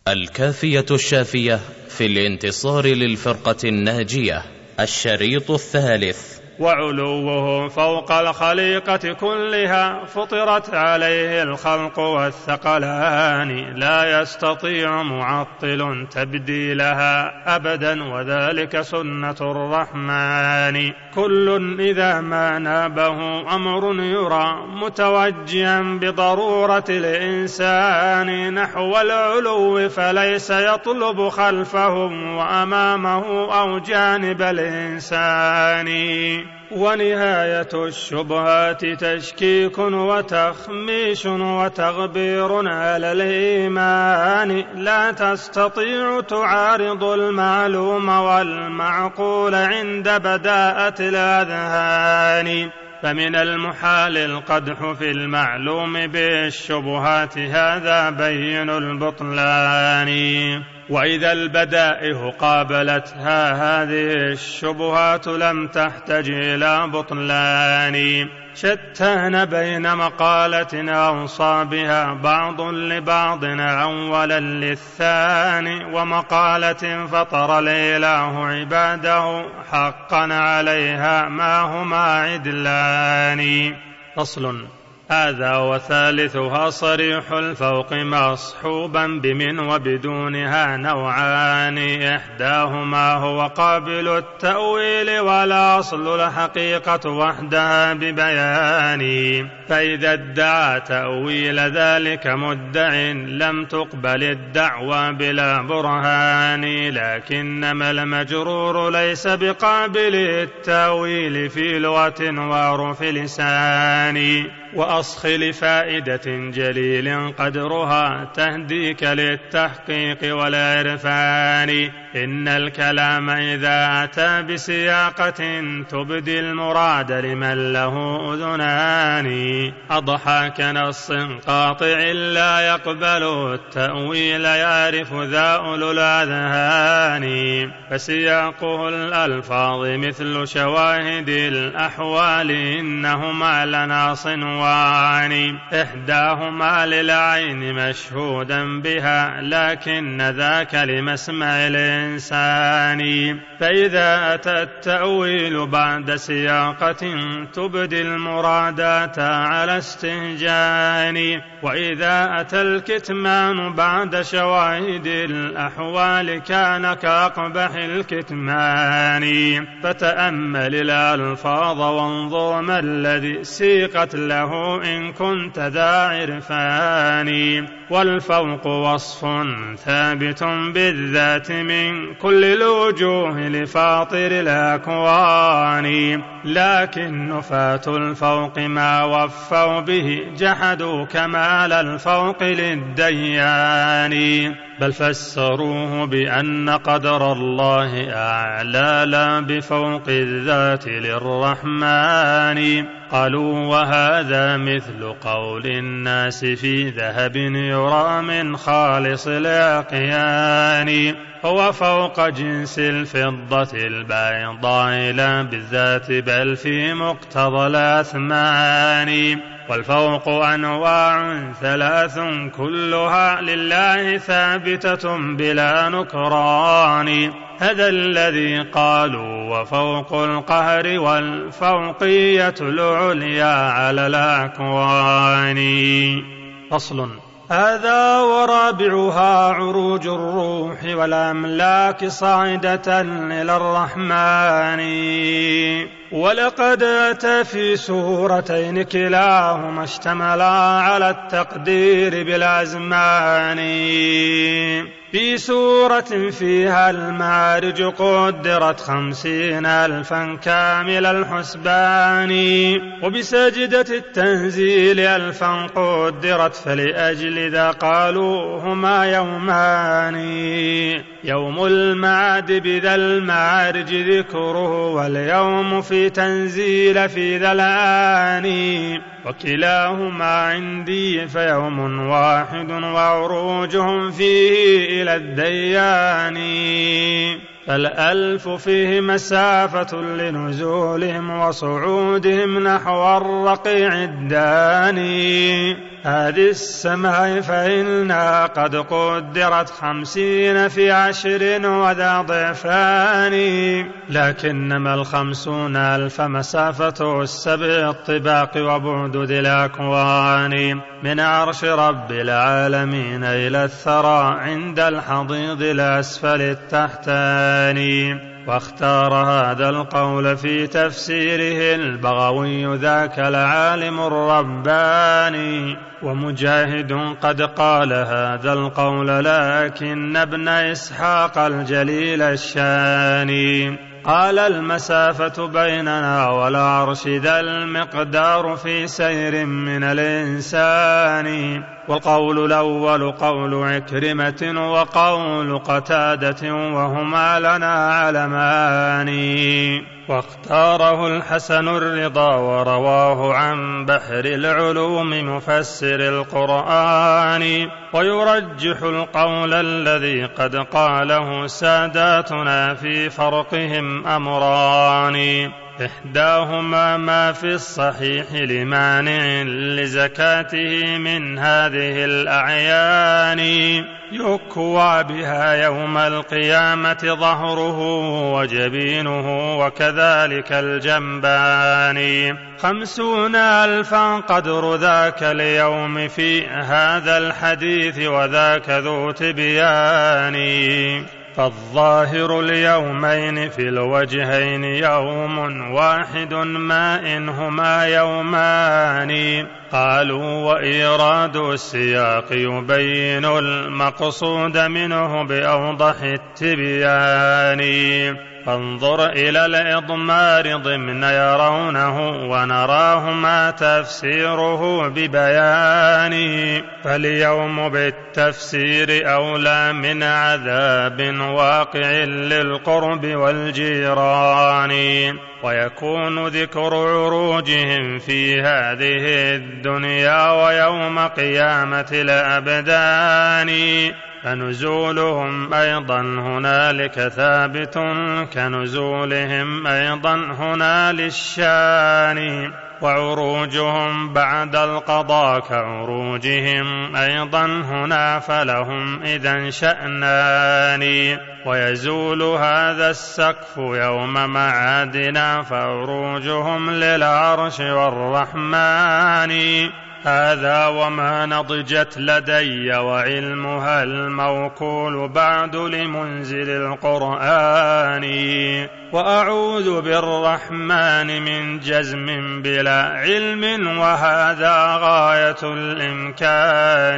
الكافية الشافية في الانتصار للفرقة الناجية. الشريط الثالث. وعلوه فوق الخليقة كلها فطرت عليه الخلق والثقلان، لا يستطيع معطل تبديلها أبدا، وذلك سنة الرحمن. كل إذا ما نابه أمر يرى متوجها بضرورة الإنسان نحو العلو، فليس يطلب خلفهم وأمامه أو جانب الإنسان. ونهاية الشبهات تشكيك وتخميش وتغبير على الإيمان، لا تستطيع تعارض المعلوم والمعقول عند بداءة الأذهان. فمن المحال القدح في المعلوم بالشبهات، هذا بين البطلان. وإذا البدائه قابلتها هذه الشبهات لم تحتج إلى بطلان. شتان بين مقالة أوصى بها بعض لبعض أولا للثاني، ومقالة فطر الإله عباده حقا عليها ما هما عدلان. فصل. هذا وثالثها صريح الفوق مصحوبا بمن وبدونها نوعان، إحداهما هو قابل التأويل والأصل الحقيقة وحدها ببيان. فإذا ادعى تأويل ذلك مدع لم تقبل الدعوى بلا برهان، لكنما المجرور ليس بقابل التأويل في لغة وعرف لسان. وأصخ لفائدة جليل قدرها تهديك للتحقيق والعرفان. إن الكلام إذا أتى بسياقة تبدي المراد لمن له أذنان، أضحى كنص قاطع لا يقبل التأويل يعرف ذا أولو الأذهان. فسياقه الألفاظ مثل شواهد الأحوال، إنهما لنا صنوان، إحداهما للعين مشهودا بها لكن ذاك لمسمع الإنسان. فإذا أتى التأويل بعد سياقة تبدي المرادات على استهجان، وإذا أتى الكتمان بعد شواهد الأحوال كان كأقبح الكتمان. فتأمل الألفاظ وانظر ما الذي سيقت له إن كنت ذا عرفان. والفوق وصف ثابت بالذات من كل الوجوه لفاطر الأكوان، لكن نفاة الفوق ما وفوا به جحدوا كمال الفوق للديان. بل فسروه بأن قدر الله أعلى لا بفوق الذات للرحمن. قالوا وهذا مثل قول الناس في ذهب يرى من خالص الأقيان، هو فوق جنس الفضة البيضاء لا بالذات بل في مقتضى الأثمان. والفوق أنواع ثلاث كلها لله ثابتة بلا نكران، هذا الذي قالوا وفوق القهر والفوقية العليا على الأكوان. فصل. هذا ورابعها عروج الروح والأملاك صاعدة إلى الرحمن. ولقد أتى في سورتين كلاهما اشتملا على التقدير بالأزمان. في سورة فيها المعارج قدرت 50,000 كامل الحسبان، وبسجدة التنزيل 1000 قدرت، فلأجل ذا قالوا هما يومان. يوم المعاد بذا المعارج ذكره، واليوم في تنزيل في ذا الآن، وكلاهما عندي فيوم واحد وعروجهم فيه إلى الديان. فالألف فيه مسافة لنزولهم وصعودهم نحو الرقيع الداني. هذه السماء فإنها قد قدرت 50 في 10 وذا ضعفان، لكنما 50,000 مسافة 7 الطباق وبعد ذي الأكوان، من عرش رب العالمين إلى الثرى عند الحضيض الأسفل التحتاني. واختار هذا القول في تفسيره البغوي ذاك العالم الرباني. ومجاهد قد قال هذا القول لكن ابن إسحاق الجليل الشاني قال المسافة بيننا والعرش ذا المقدار في سير من الإنسان. والقول الأول قول عكرمة وقول قتادة وهما لنا علمان. واختاره الحسن الرضا ورواه عن بحر العلوم مفسر القرآن. ويرجح القول الذي قد قاله ساداتنا في فرقهم أمران، إحداهما ما في الصحيح لمانع لزكاته من هذه الأعيان، يكوى بها يوم القيامة ظهره وجبينه وكذلك الجنبان. 50,000 قدر ذاك اليوم في هذا الحديث وذاك ذو تبيان. فالظاهر اليومين في الوجهين يوم واحد ما إنهما يومان. قالوا وإيراد السياق يبين المقصود منه بأوضح التبيان. فانظر إلى الإضمار ضمن يرونه ونراه ما تفسيره ببيان. فاليوم بالتفسير أولى من عذاب واقع للقرب والجيران. ويكون ذكر عروجهم في هذه الدنيا ويوم قيامة الأبدان. فنزولهم أيضا هنالك ثابت كنزولهم أيضا هنا للشان. وعروجهم بعد القضاء كعروجهم أيضا هنا فلهم إذن شأنان. ويزول هذا السقف يوم معادنا فعروجهم للعرش والرحمن. هذا وما نضجت لدي وعلمها الموكول بعد لمنزل القرآن. وأعوذ بالرحمن من جزم بلا علم وهذا غاية الإمكان.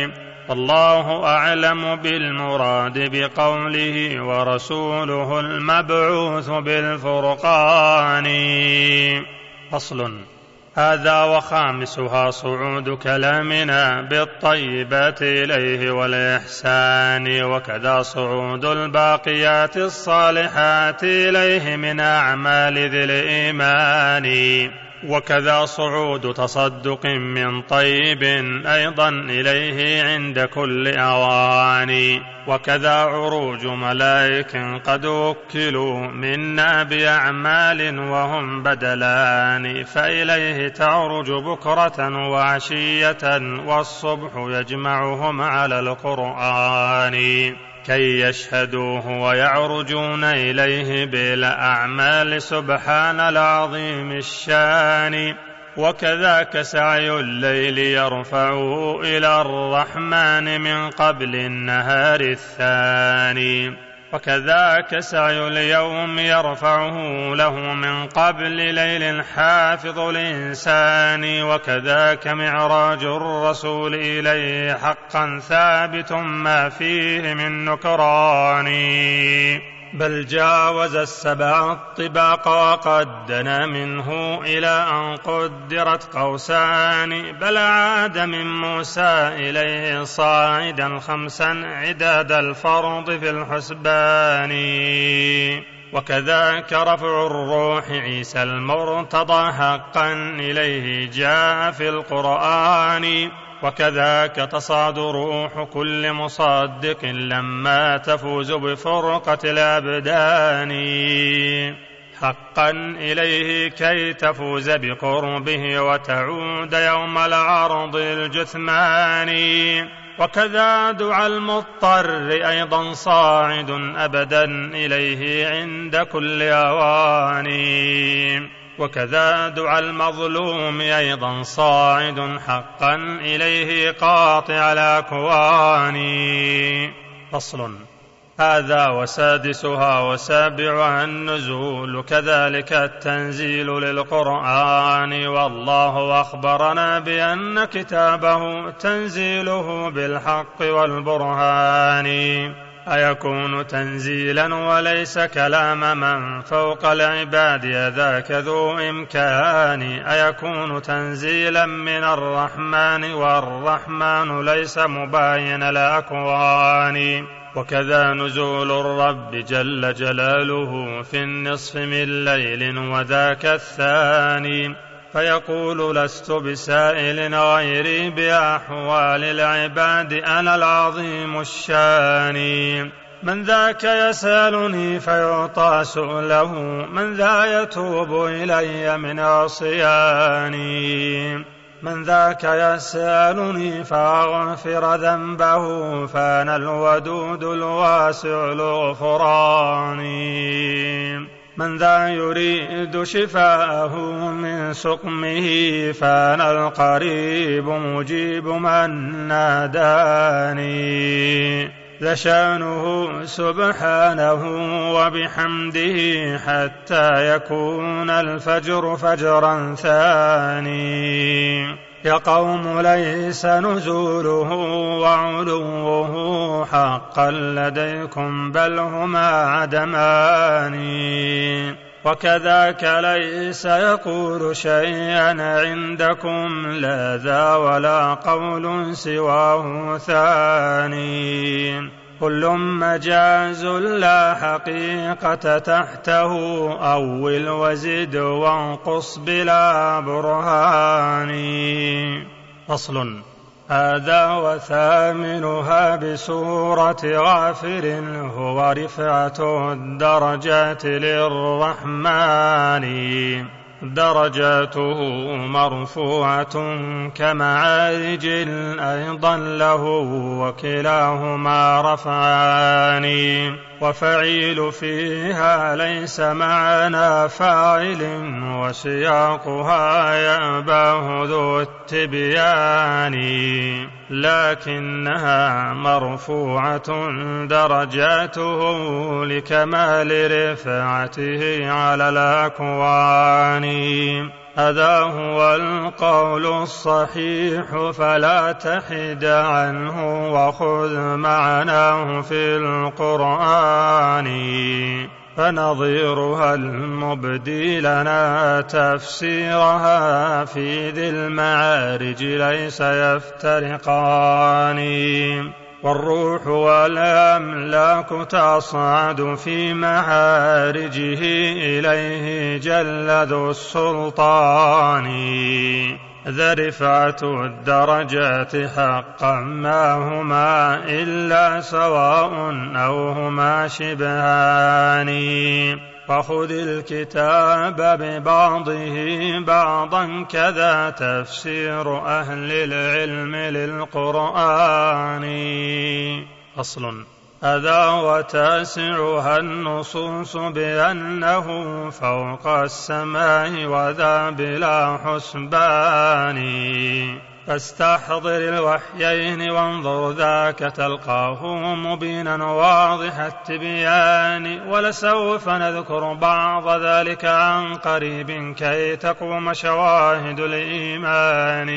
الله أعلم بالمراد بقوله ورسوله المبعوث بالفرقان. فصل. هذا وخامسها صعود كلامنا بالطيبات إليه والإحسان، وكذا صعود الباقيات الصالحات إليه من أعمال ذي الإيمان. وكذا صعود تصدق من طيب أيضا إليه عند كل أوان. وكذا عروج ملائك قد وكلوا منا بأعمال وهم بدلان، فإليه تعرج بكرة وعشية والصبح يجمعهم على القرآن كي يشهدوه ويعرجون إليه بالأعمال سبحان العظيم الشان. وكذاك سعي الليل يرفعه إلى الرحمن من قبل النهار الثاني. وكذاك سعي اليوم يرفعه له من قبل ليل حافظ الإنسان. وكذاك معراج الرسول إليه حقا ثابت ما فيه من نكران. بل جاوز 7 الطباق وقد دنا منه إلى أن قدرت قوسان. بل عاد من موسى إليه صاعدا 5 عداد الفرض في الحسبان. وكذاك رفع الروح عيسى المرتضى حقا إليه جاء في القرآن. وكذاك تصعد روح كل مصدق لما تفوز بفرقة الأبدان حقا إليه كي تفوز بقربه وتعود يوم العرض الجثمان. وكذا دعاء المضطر أيضا صاعد أبدا إليه عند كل أوان. وكذا دعاء المظلوم أيضا صاعد حقا إليه قاطع الأكوان. فصل. هذا وسادسها وسابعها النزول كذلك التنزيل للقرآن. والله أخبرنا بأن كتابه تنزيله بالحق والبرهان. أيكون تنزيلا وليس كلام من فوق العباد ذاك ذو إمكان. أيكون تنزيلا من الرحمن والرحمن ليس مباين الأكوان. وكذا نزول الرب جل جلاله في النصف من ليل وذاك الثاني فيقول لست بسائل غيري بأحوال العباد أنا العظيم الشان. من ذاك يسألني فيعطى سؤله من ذا يتوب إلي من عصياني. من ذاك يسألني فأغفر ذنبه فأنا الودود الواسع الغفران. من ذا يريد شفاءه من سقمه فأنا القريب مجيب من ناداني. ذا شأنه سبحانه وبحمده حتى يكون الفجر فجرا ثاني. يا قوم ليس نزوله وعلوه حقا لديكم بل هما عدمان. وكذاك ليس يقول شيئا عندكم لا ذا ولا قول سواه ثاني. كل مجاز لا حقيقة تحته أول وزد وانقص بلا برهان. فصل. هذا وثامنها بسورة غافر هو رفعة الدرجات للرحمن. درجاته مرفوعة كمعارج أيضا له وكلاهما رفعان. وفعيل فيها ليس معنى فاعل وسياقها يأباه ذو التبيان. لكنها مرفوعة درجاته لكمال رفعته على الأكوان. هذا هو القول الصحيح فلا تحد عنه وخذ معناه في القرآن. فنظيرها المبدي لنا تفسيرها في ذي المعارج ليس يفترقان. والروح والأملاك تصعد في معارجه إليه جل ذو السلطان. ذا رفعة الدرجات حقا ما هما إلا سواء أو هما شبهان. فخذ الكتاب ببعضه بعضا كذا تفسير أهل العلم للقرآن. أصل. هذا وتاسعها النصوص بأنه فوق السماء وذا بلا حسبان. فاستحضر الوحيين وانظر ذاك تلقاه مبينا واضح التبيان. ولسوف نذكر بعض ذلك عن قريب كي تقوم شواهد الإيمان.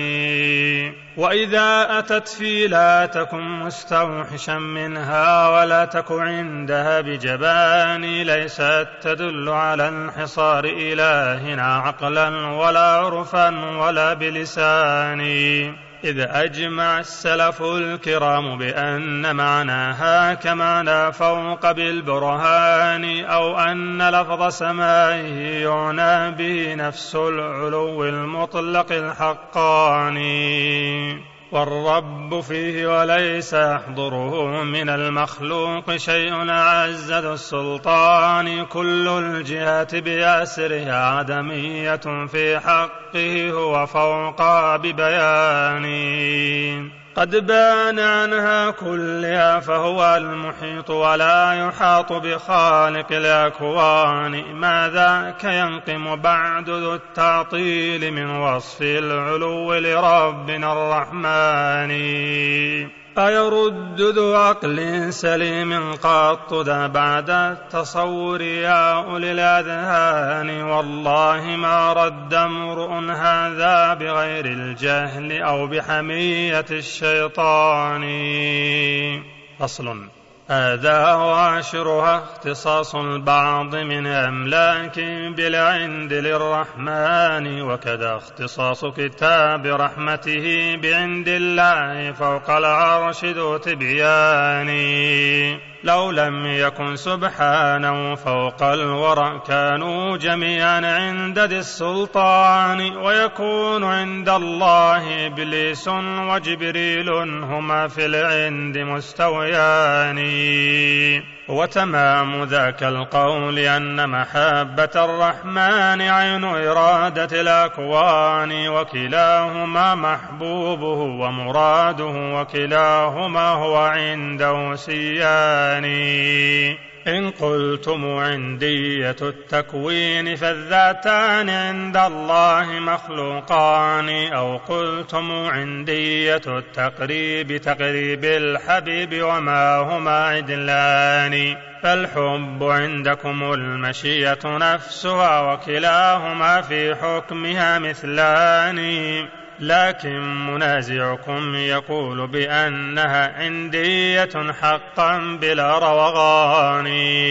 وإذا أتت في لا تكن مستوحشا منها ولا تك عندها بجبان. ليست تدل على انحصار إلهنا عقلا ولا عرفا ولا بلسان. إذ أجمع السلف الكرام بأن معناها كمعنى فوق بالبرهان أو أن لفظ سمائه يعنى به نفس العلو المطلق الحقاني. والرب فيه وليس يحضره من المخلوق شيء أعز ذو السلطان كل الجهات بأسرها عدمية في حقه هو فوق ببيان قد بان عنها كلها فهو المحيط ولا يحاط بخالق الأكوان ما ذاك ينقم بعد ذو التعطيل من وصف العلو لربنا الرحمن أيرد ذو عقل سليم قط ذا بعد التصور يا أولي الأذهان والله ما رد امرؤ هذا بغير الجهل أو بحمية الشيطان فصل هذا وعشرها اختصاص البعض من أملاك بالعند للرحمن وكذا اختصاص كتاب رحمته بعند الله فوق العرش ذو تبيان لو لم يكن سبحانه فوق الورى كانوا جميعا عند ذي السلطان ويكون عند الله إبليس وجبريل هما في العند مستويان وتمام ذاك القول أن محبة الرحمن عين إرادة الأكوان وكلاهما محبوبه ومراده وكلاهما هو عنده سيان إن قلتم عندية التكوين فالذاتان عند الله مخلوقان أو قلتم عندية التقريب تقريب الحبيب وما هما عدلان فالحب عندكم المشية نفسها وكلاهما في حكمها مثلان لكن منازعكم يقول بأنها عندية حقا بلا روغان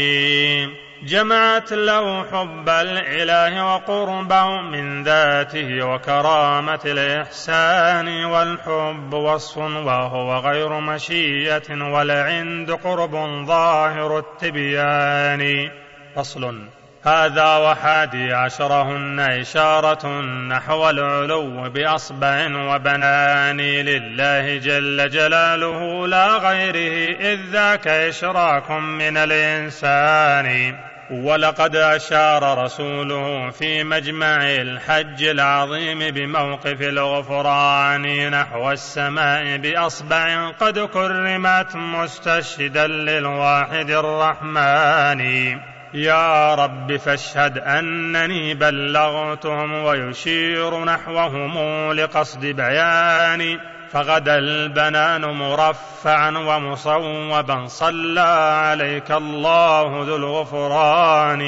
جمعت له حب الإله وقربه من ذاته وكرامة الإحسان والحب وصف وهو غير مشية والعند قرب ظاهر التبيان فصل هذا وحادي عشرهن إشارة نحو العلو بأصبع وبنان لله جل جلاله لا غيره إذ ذاك إشراك من الإنسان ولقد أشار رسوله في مجمع الحج العظيم بموقف الغفران نحو السماء بأصبع قد كرمت مستشهدا للواحد الرحمن يا رب فاشهد أنني بلغتهم ويشير نحوهم لقصد بيان فغدا البنان مرفعا ومصوبا صلى عليك الله ذو الغفران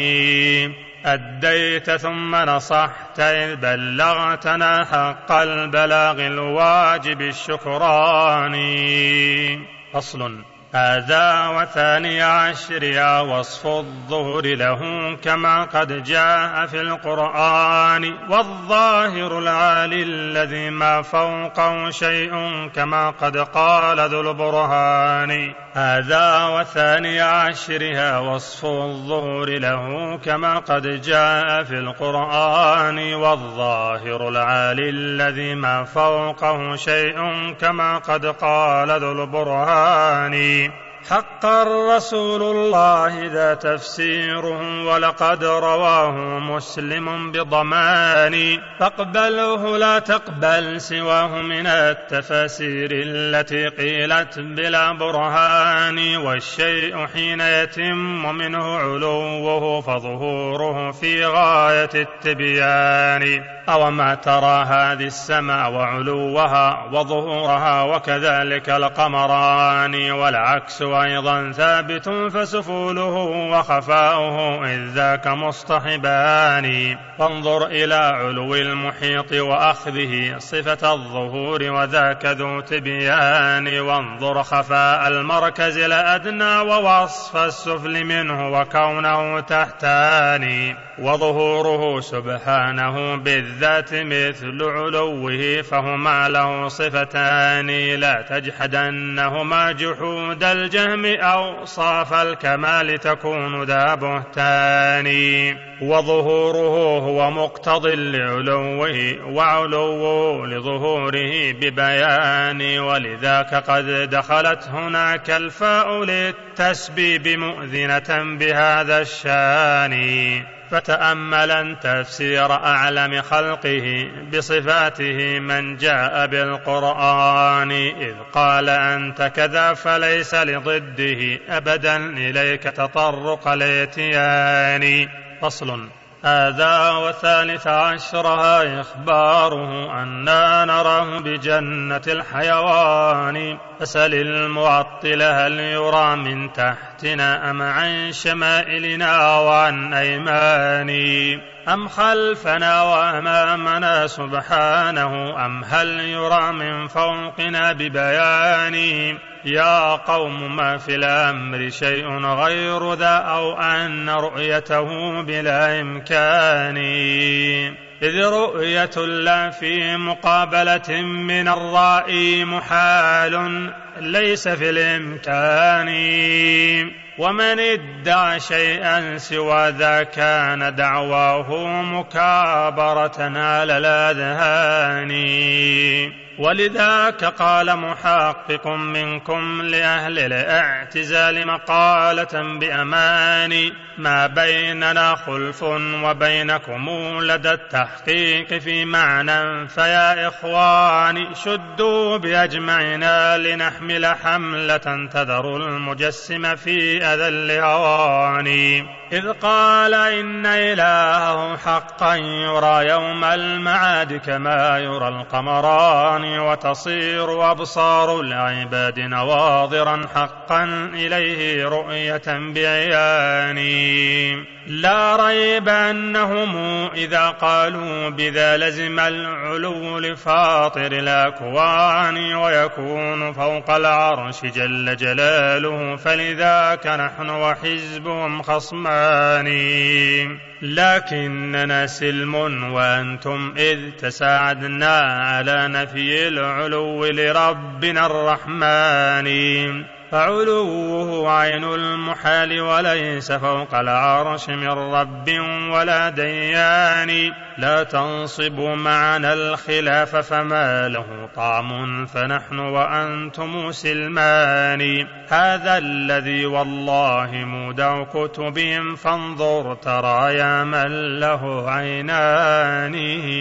أديت ثم نصحت إذ بلغتنا حق البلاغ الواجب الشكران فصل هذا وثاني عشر وصف الظهور له كما قد جاء في القرآن والظاهر العالي الذي ما فوقه شيء كما قد قال ذو البرهان هذا وثاني عشرها وصف الظهور له كما قد جاء في القرآن والظاهر العالي الذي ما فوقه شيء كما قد قال ذو البرهان حقا رسول الله ذا تفسيره ولقد رواه مسلم بضمان فاقبله لا تقبل سواه من التفاسير التي قيلت بلا برهان والشيء حين يتم منه علوه فظهوره في غاية التبيان أوما ترى هذه السماء وعلوها وظهورها وكذلك القمران والعكس أيضا ثابت فسفوله وخفاؤه إذ ذاك مصطحبان فانظر إلى علو المحيط وأخذه صفة الظهور وذاك ذو تبيان وانظر خفاء المركز الأدنى ووصف السفل منه وكونه تحتان وظهوره سبحانه بالذات مثل علوه، فهما له صفتان لا تجحدنهما جحود الجهم، أوصاف الكمال تكون ذا بهتان. وظهوره هو مقتض لعلوه، وعلوه لظهوره ببيان، ولذاك قد دخلت هناك الفاء للتسبيب مؤذنة بهذا الشان. فتأملا تفسير أعلم خلقه بصفاته من جاء بالقرآن، إذ قال أنت كذا فليس لضده أبدا إليك تطرق الاتيان. فصل. هذا وثالث عشرها إخباره أننا نراه بجنة الحيوان. فسل المعطل هل يرى من تحتنا أم عن شمائلنا وعن أيماني، أم خلفنا وأمامنا سبحانه، أم هل يرى من فوقنا ببيان. يا قوم ما في الأمر شيء غير ذا، أو أن رؤيته بلا إمكان، إذ رؤية الله في مقابلة من الرائي محال ليس في الإمكان. ومن ادعى شيئا سوى ذا كان دعواه مكابرة على الأذهان. ولذاك قال محقق منكم لأهل الاعتزال مقالة بأمان، ما بيننا خلف وبينكم لدى التحقيق في معنى، فيا إخواني شدوا بأجمعنا لنحمل حملة تذر المجسم في أذل هواني. إذ قال إن إلهه حقا يرى يوم المعاد كما يرى القمران، وتصير أبصار العباد نواظرا حقا إليه رؤية بعيان. لا ريب أنهم إذا قالوا بذا لزم العلو لفاطر الأكوان، ويكون فوق العرش جل جلاله، فلذاك نحن وحزبهم خصمان. لكننا سلم وأنتم إذ تساعدنا على نفي العلو لربنا الرحمن، فعلوه عين المحال وليس فوق العرش من رب ولا ديان. لا تنصبوا معنا الخلاف فما له طعم، فنحن وأنتم سلمان. هذا الذي والله مودع كتبهم، فانظر ترى يا من له عينان.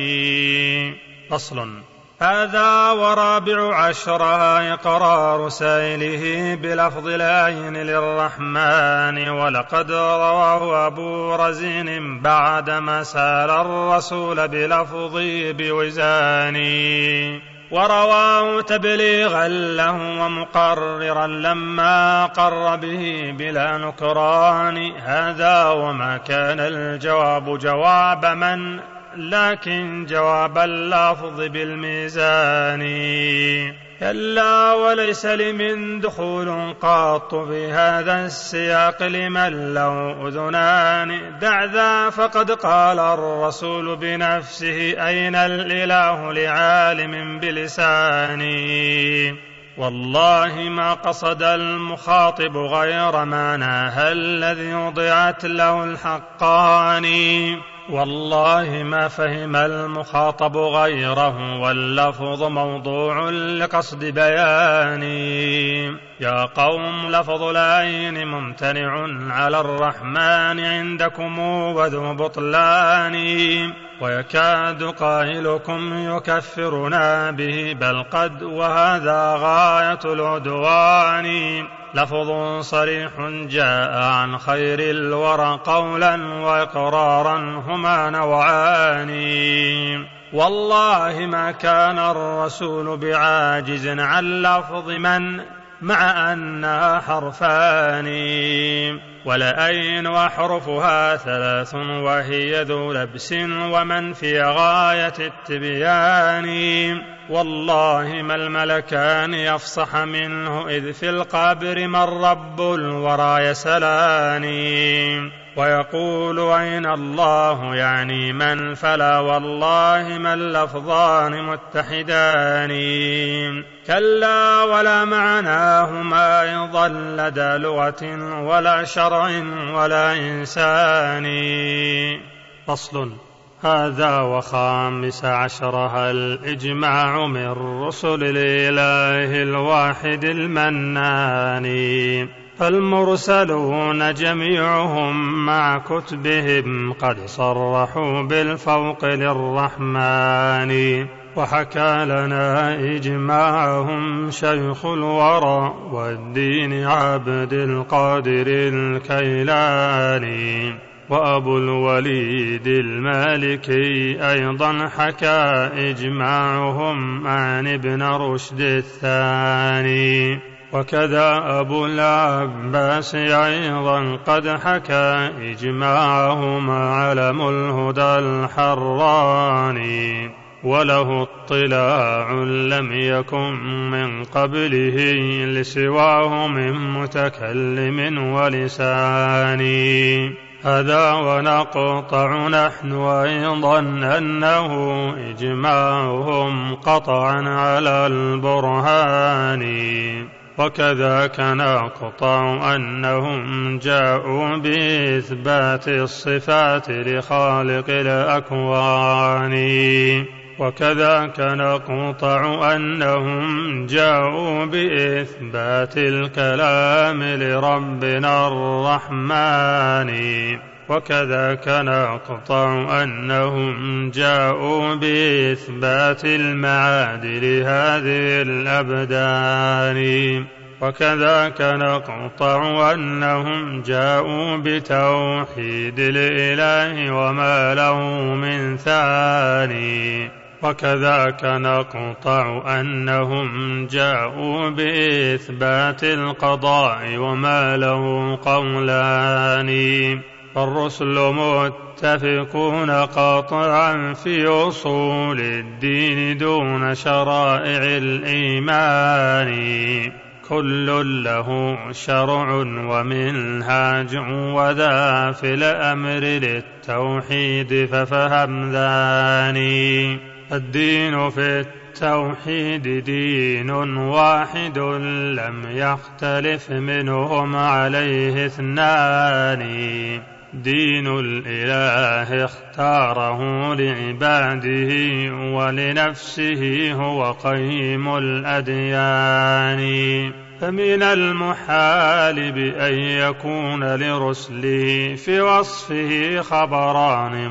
فصل. هذا ورابع عشرها إقرار سائله بلفظ العين للرحمن، ولقد رواه أبو رزين بعدما سال الرسول بلفظه بوزاني، ورواه تبليغا له ومقررا لما قر به بلا نكران. هذا وما كان الجواب جواب من، لكن جواب اللفظ بالميزان. كلا وليس لمن دخول قط في هذا السياق لمن له أذنان. دع ذا فقد قال الرسول بنفسه أين الإله لعالم بلسانه. والله ما قصد المخاطب غير معناها الذي وضعت له الحقان، والله ما فهم المخاطب غيره، واللفظ موضوع لقصد بياني. يا قوم لفظ العين ممتنع على الرحمن عندكم وذو بطلان، ويكاد قائلكم يكفرنا به بل قد، وهذا غاية العدوان. لفظ صريح جاء عن خير الورى قولا وإقرارا هما نوعان. والله ما كان الرسول بعاجز عن لفظ من، مع أنها حرفان، ولأين وحرفها 3 وهي ذو لبس ومن في غاية التبيان. والله ما الملكان يفصح منه إذ في القبر من رب الورى يسلاني ويقول أين الله يعني من فلا والله ما اللفظان متحدان كلا ولا معناهما أيضا لدى لغة ولا شرع ولا إنسان. فصل. هذا وخامس عشرها الإجماع من رسل الإله الواحد المنان فالمرسلون جميعهم مع كتبهم قد صرحوا بالفوق للرحمن وحكى لنا إجماعهم شيخ الورى والدين عبد القادر الكيلاني وأبو الوليد المالكي أيضا حكى إجماعهم عن ابن رشد الثاني وكذا أبو العباس أيضا قد حكى إجماعهم علم الهدى الحراني وله اطلاع لم يكن من قبله لسواه من متكلم ولساني. هذا ونقطع نحن أيضا أنه إجماعهم قطعا على البرهان وكذاك نقطع أنهم جاءوا بإثبات الصفات لخالق الأكوان وكذاك نقطع أنهم جاءوا بإثبات الكلام لربنا الرحمن وكذاك نقطع أنهم جاءوا بإثبات المعاد لهذه الأبدان وكذاك نقطع أنهم جاءوا بتوحيد الإله وما له من ثاني وكذاك نقطع أنهم جاءوا بإثبات القضاء وما له قولان فالرسل متفقون قاطعا في أصول الدين دون شرائع الإيمان كل له شرع ومنهاج وذا في الأمر للتوحيد ففهم ذاني الدين في التوحيد دين واحد لم يختلف منهم عليه اثنان دين الإله اختاره لعباده ولنفسه هو قيم الأديان فمن المحال بأن يكون لرسله في وصفه خبران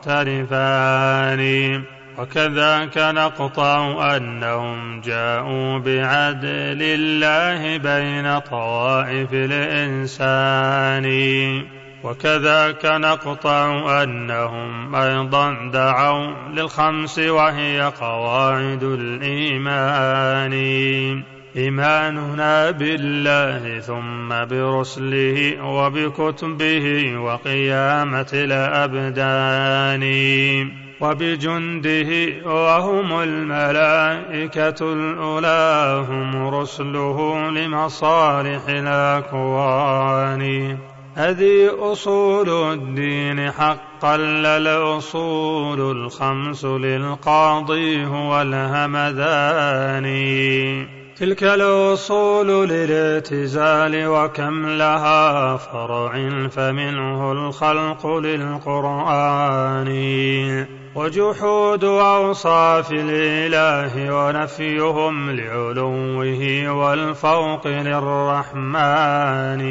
مختلفان وكذاك نقطع أنهم جاءوا بعدل الله بين طوائف الإنسان وكذاك نقطع أنهم أيضا دعوا للخمس وهي قواعد الإيمان إيماننا بالله ثم برسله وبكتبه وقيامة الأبدان وبجنده وهم الملائكة الأولى هم رسله لمصالح الأكوان هذه أصول الدين حقا للأصول الخمس للقاضي هو الهمذان تلك الأصول للاعتزال وكم لها فرع فمنه الخلق للقرآن وجحود أوصاف الإله ونفيهم لعلوه والفوق للرحمن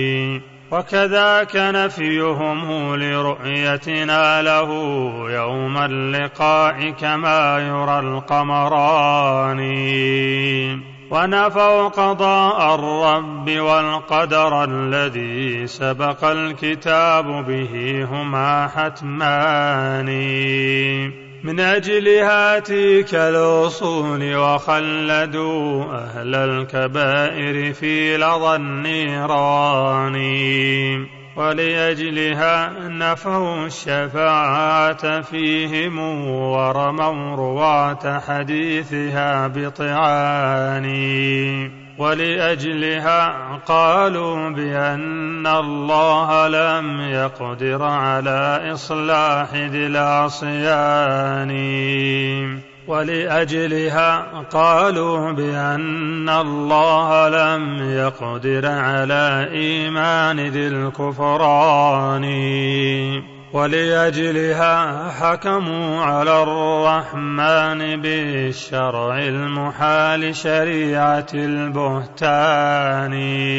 وكذاك نفيهم لرؤيتنا له يوم اللقاء كما يرى القمران ونفوا قضاء الرب والقدر الذي سبق الكتاب به هما حتمان من أجلها تلك الأصول وخلدوا أهل الكبائر في لظى النيران ولأجلها نفوا الشفاعة فيهم ورموا رواة حديثها بطعان. ولأجلها قالوا بأن الله لم يقدر على إصلاح ذي العصيان. ولأجلها قالوا بأن الله لم يقدر على إيمان ذي الكفران. ولأجلها حكموا على الرحمن بالشرع المحال شريعة البهتان.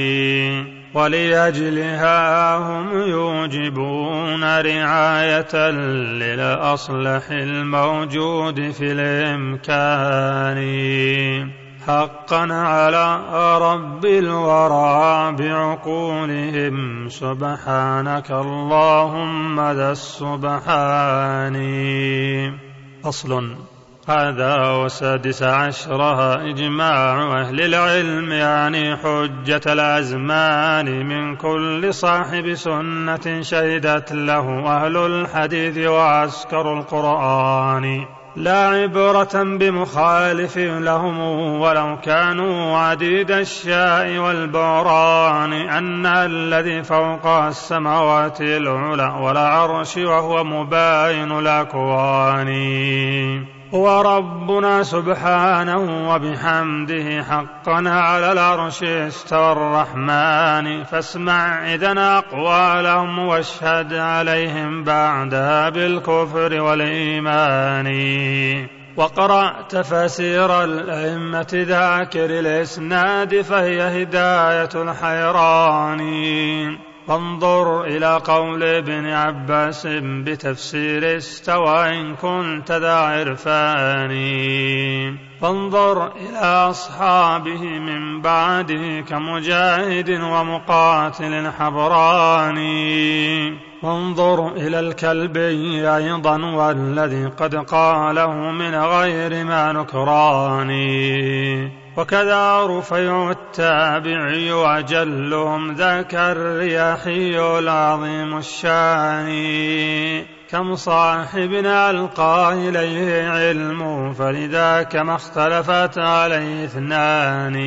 ولأجلها هم يوجبون رعاية للأصلح الموجود في الإمكان. حقا على رب الورى بعقولهم سبحانك اللهم ذا السبحان. أصل هذا وسادس عشرها إجماع أهل العلم يعني حجة الأزمان من كل صاحب سنة شهدت له أهل الحديث وعسكر القرآن. لا عبرة بمخالف لهم ولو كانوا عديد الشاء والبعران أن الذي فوق السماوات العلى والعرش وهو مباين الأكوان هو ربنا سبحانه وبحمده. حقا على العرش استوى الرحمن فاسمع إذن أقوالهم واشهد عليهم بعدها بالكفر والإيمان. وقرأ تفسير الأئمة ذاكر الإسناد فهي هداية الحيران. فانظر إلى قول ابن عباس بتفسير استوى إن كنت ذا عرفان. فانظر إلى أصحابه من بعده كمجاهد ومقاتل حبراني. وانظر إلى الكلبي أيضا والذي قد قاله من غير ما نكراني. وكذا رفيع التابعي وأجلهم ذاك الرياحي العظيم الشان. كم صاحبنا ألقى إليه علم فلذاك ما اختلفت عليه اثنان.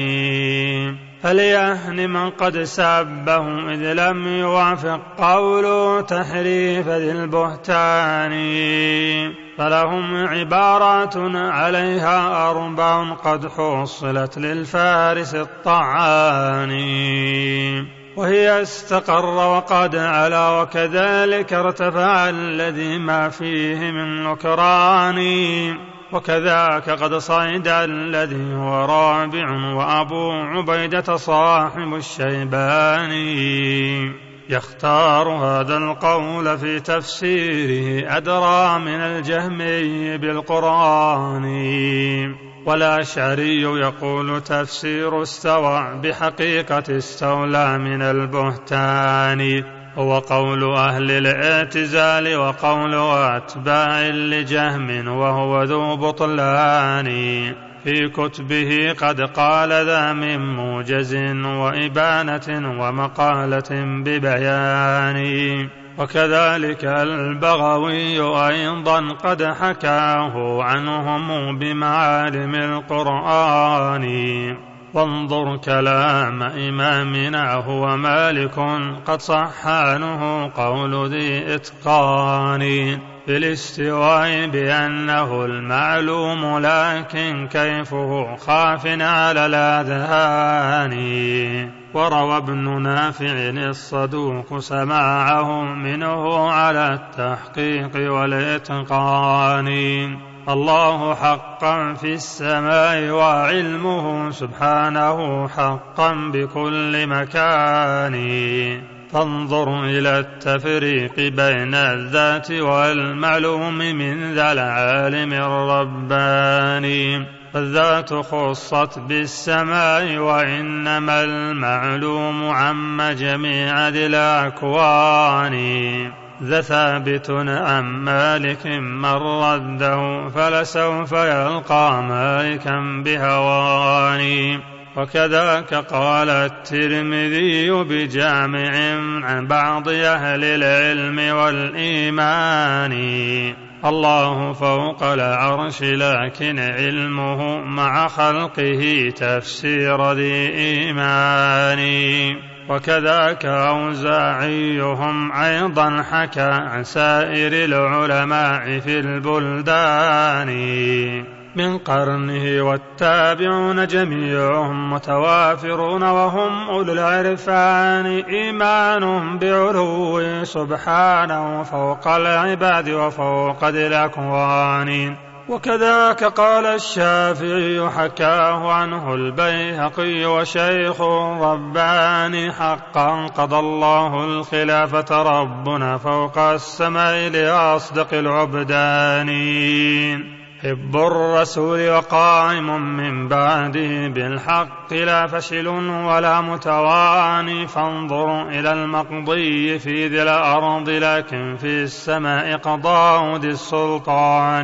فليهن من قد سبه إذ لم يوافق قول تحريف ذي البهتان. فلهم عبارات عليها أربع قد حصلت للفارس الطعان. وهي استقر وقد علا وكذلك ارتفع الذي ما فيه من نكران. وكذاك قد صعد الذي هو رابع وأبو عبيدة صاحب الشيباني. يختار هذا القول في تفسيره أدرى من الجهمي بالقرآن. والأشعري يقول تفسير استوى بحقيقة استولى من البهتان هو قول أهل الاعتزال وقول أتباع لجهم وهو ذو بطلان. في كتبه قد قال ذا من موجز وإبانة ومقالة ببيان. وكذلك البغوي أيضا قد حكاه عنهم بمعالم القرآن. وانظر كلام إمامنا هو مالك قد صح عنه قول ذي إتقان في الاستواء بأنه المعلوم لكن كيفه خاف على الأذهان. وروى ابن نافع الصدوق سماعه منه على التحقيق والإتقان. الله حقا في السماء وعلمه سبحانه حقا بكل مكان. فانظر إلى التفريق بين الذات والمعلوم من ذا العالم الرباني. فالذات خصت بالسماء وإنما المعلوم عم جميع ذي الأكوان. ذا ثابت عن مالك من رده فلسوف يلقى مالكا بهوان. وكذاك قال الترمذي بجامع عن بعض أهل العلم والإيمان: الله فوق العرش لكن علمه مع خلقه تفسير ذي إيمان. وكذاك أوزاعيهم أيضا حكى عن سائر العلماء في البلدان من قرنه، والتابعون جميعهم متوافرون وهم أولو العرفان، إيمان بعلوه سبحانه فوق العباد وفوق ذي الأكوان. وكذاك قال الشافعي حكاه عنه البيهقي وشيخ رباني: حقا قضى الله الخلافة ربنا فوق السماء لأصدق العبدان. حب الرسول وقائم من بعده بالحق لا فشل ولا متواني، فانظر إلى المقضي في ذي الأرض لكن في السماء قضاء ذي السلطان.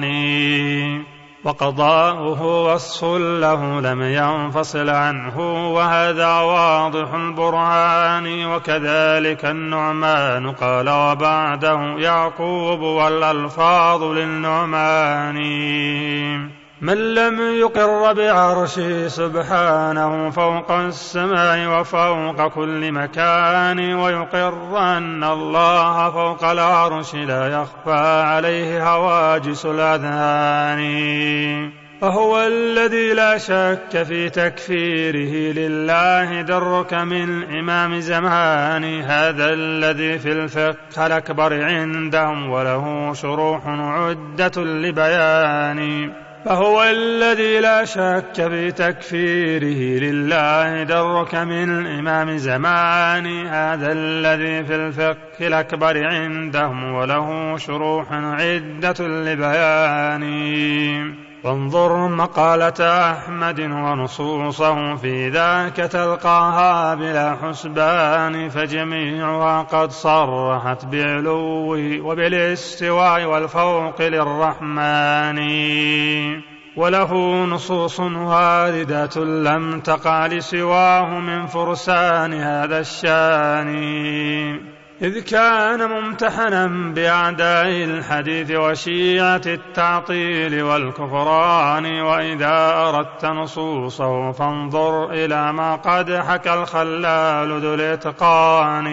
وقضاؤه وصف له لم ينفصل عنه وهذا واضح البرهان. وكذلك النعمان قال وبعده يعقوب والألفاظ للنعمان: من لم يقر بعرشه سبحانه فوق السماء وفوق كل مكان، ويقر أن الله فوق العرش لا يخفى عليه هواجس الأذهان، فهو الذي لا شك في تكفيره لله درك من إمام زمان. هذا الذي في الفقه الأكبر عندهم وله شروح عدة لبيان، فهو الذي لا شك في تكفيره لله درك من إمام زمان. هذا الذي في الفقه الأكبر عندهم وله شروح عدة لبيان. وانظر مقالة أحمد ونصوصه في ذاك تلقاها بلا حسبان، فجميعها قد صرحت بعلوه وبالاستواء والفوق للرحمن، وله نصوص واردة لم تقع لسواه من فرسان هذا الشان، إذ كان ممتحنا بأعداء الحديث وشيعة التعطيل والكفران. وإذا أردت نصوصه فانظر إلى ما قد حكى الخلال ذو الإتقان.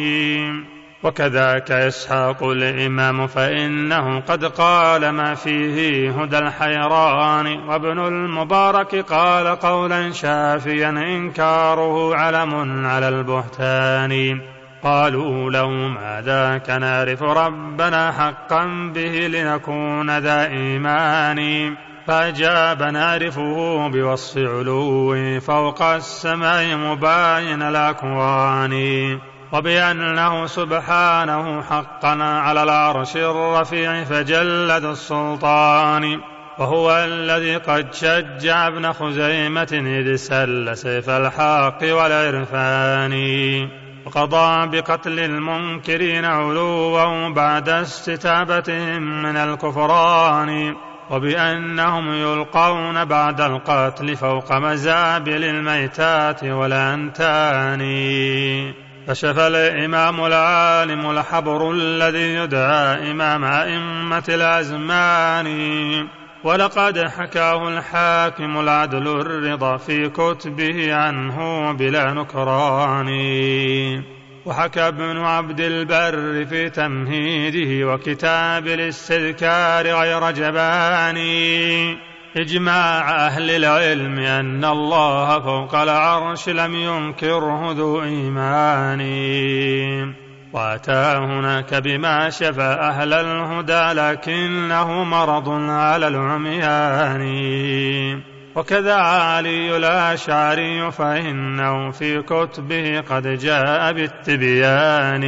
وكذاك إسحاق الإمام فإنه قد قال ما فيه هدى الحيران. وابن المبارك قال قولا شافيا إنكاره علم على البهتان. قالوا له ما ذاك نعرف ربنا حقا به لنكون ذا إيمان، فأجاب نعرفه بوصف علوه فوق السماء مباين الأكوان، وبأنه سبحانه حقا على العرش الرفيع فجلد السلطان. وهو الذي قد شجع ابن خزيمة إذ سل سيف الحق والعرفان، وقضى بقتل المنكرين علوا بعد استتابتهم من الكفران، وبأنهم يلقون بعد القتل فوق مزابل الميتات والأنتان. فشف الإمام العالم الحبر الذي يدعى إمام أئمة الأزمان، ولقد حكاه الحاكم العدل الرضا في كتبه عنه بلا نكران. وحكى ابن عبد البر في تمهيده وكتاب الاستذكار غير جبان إجماع أهل العلم أن الله فوق العرش لم ينكره ذو إيمان. وأتى هناك بما شفى أهل الهدى لكنه مرض على العميان. وكذا علي الأشعري فإنه في كتبه قد جاء بالتبيان.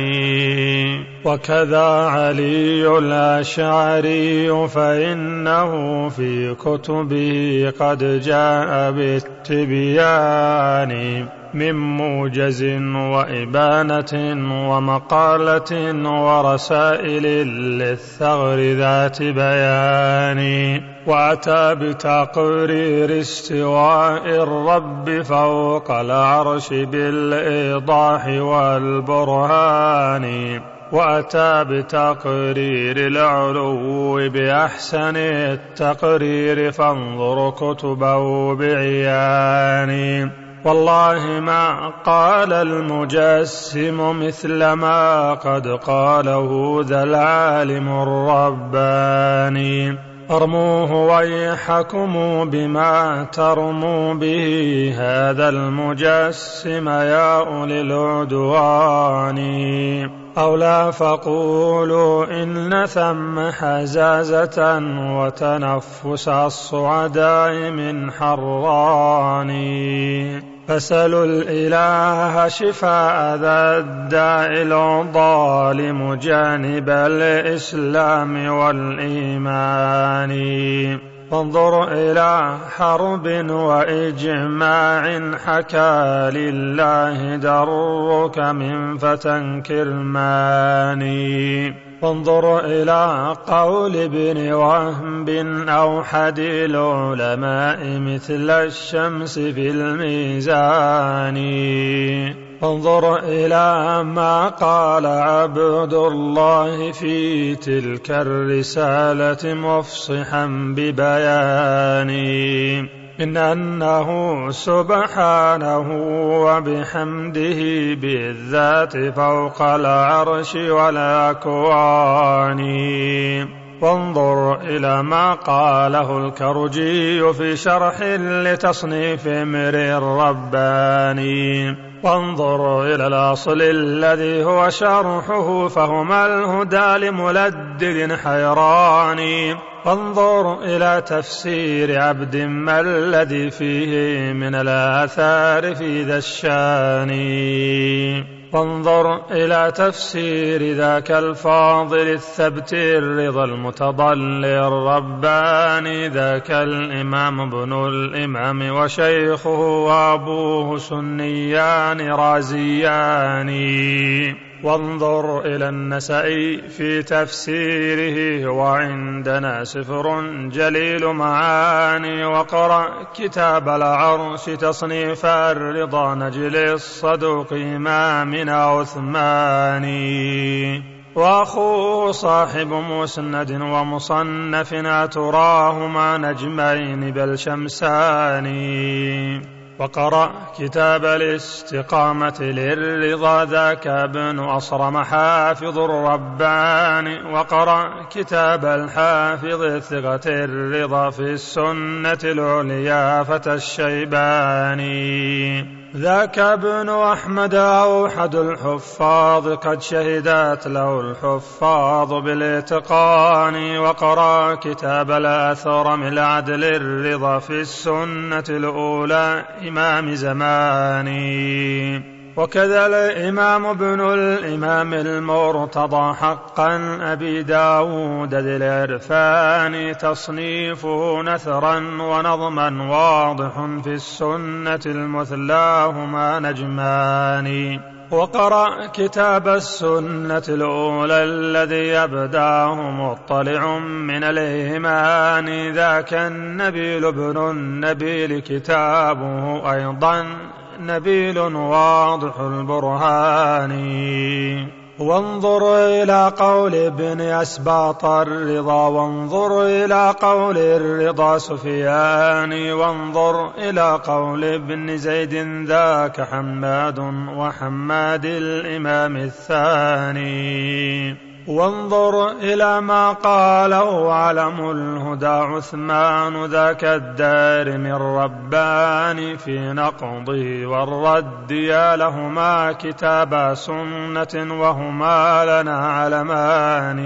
وكذا علي الأشعري فإنه في كتبه قد جاء بالتبيان من موجز وإبانة ومقالة ورسائل للثغر ذات بيان. وأتى بتقرير استواء الرب فوق العرش بالإيضاح والبرهان، وأتى بتقرير العلو بأحسن التقرير فانظر كتبه بعيان. والله ما قال المجسم مثل ما قد قاله ذا العالم الرباني. ارموه ويحكم بما ترموا به هذا المجسم يا أولي العدوان، أو لا فقولوا إن ثم حزازة وتنفس الصعداء من حران، فسلوا الإله شفاء ذا الداء الظالم جانب الإسلام والإيمان. فانظر إلى حرب وإجماع حكى لله درك من فتى كرماني. فانظر إلى قول ابن وهب أو حدي العلماء مثل الشمس في الميزان. فانظر إلى ما قال عبد الله في تلك الرسالة مفصحا ببيان، إن أنه سبحانه وبحمده بالذات فوق العرش والأكوان. وانظر إلى ما قاله الكرجي في شرح لتصنيف امر الرباني. وانظر إلى الأصل الذي هو شرحه فهما الهدى لملدد حيران. وانظر إلى تفسير عبد ما الذي فيه من الآثار في ذا الشان. وانظر إلى تفسير ذاك الفاضل الثبت الرضا المتضل الرباني، ذاك الإمام ابن الإمام وشيخه وأبوه سنيان رازيان. وانظر إلى النسائي في تفسيره وعندنا سفر جليل معاني. وقرأ كتاب العرش تصنيف الرضا نجل الصدوق إمامنا عثماني. وأخوه صاحب مسند ومصنف أتراهما نجمين بل شمساني. وقرأ كتاب الاستقامة للرضا ذاك ابن أصرم حافظ الرباني. وقرأ كتاب الحافظ ثقة الرضا في السنة العليا فتى الشيباني. ذاك ابن أحمد أوحد الحفاظ قد شهدت له الحفاظ بالاتقان. وقرأ كتاب الأثرم العدل الرضا في السنة الأولى إمام زماني. وكذا الإمام ابن الإمام المرتضى حقا أبي داود ذي العرفان تصنيفه نثرا ونظما واضح في السنة المثلاهما نجمان. وقرأ كتاب السنة الأولى الذي يبداه مطلع من الإيمان ذاك النبيل ابن النبيل كتابه أيضا نبيل واضح البرهان. وانظر إلى قول ابن أسباط الرضا وانظر إلى قول الرضا سفيان. وانظر إلى قول ابن زيد ذاك حماد وحماد الإمام الثاني. وانظر إلى ما قاله علم الهدى عثمان ذاك الدارم الرباني في نقضه والرد يا لهما كتابا سنة وهما لنا علمان.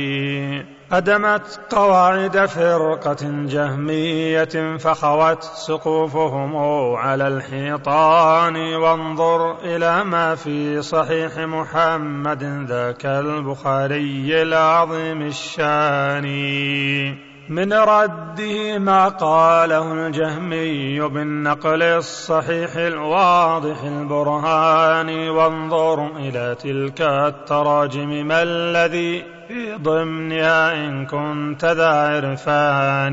أدمت قواعد فرقة جهمية فخوت سقوفهم على الحيطان. وانظر إلى ما في صحيح محمد ذاك البخاري العظيم الشان. من رده ما قاله الجهمي بالنقل الصحيح الواضح البرهان. وانظر إلى تلك التراجم ما الذي في ضمنها إن كنت ذا عرفان.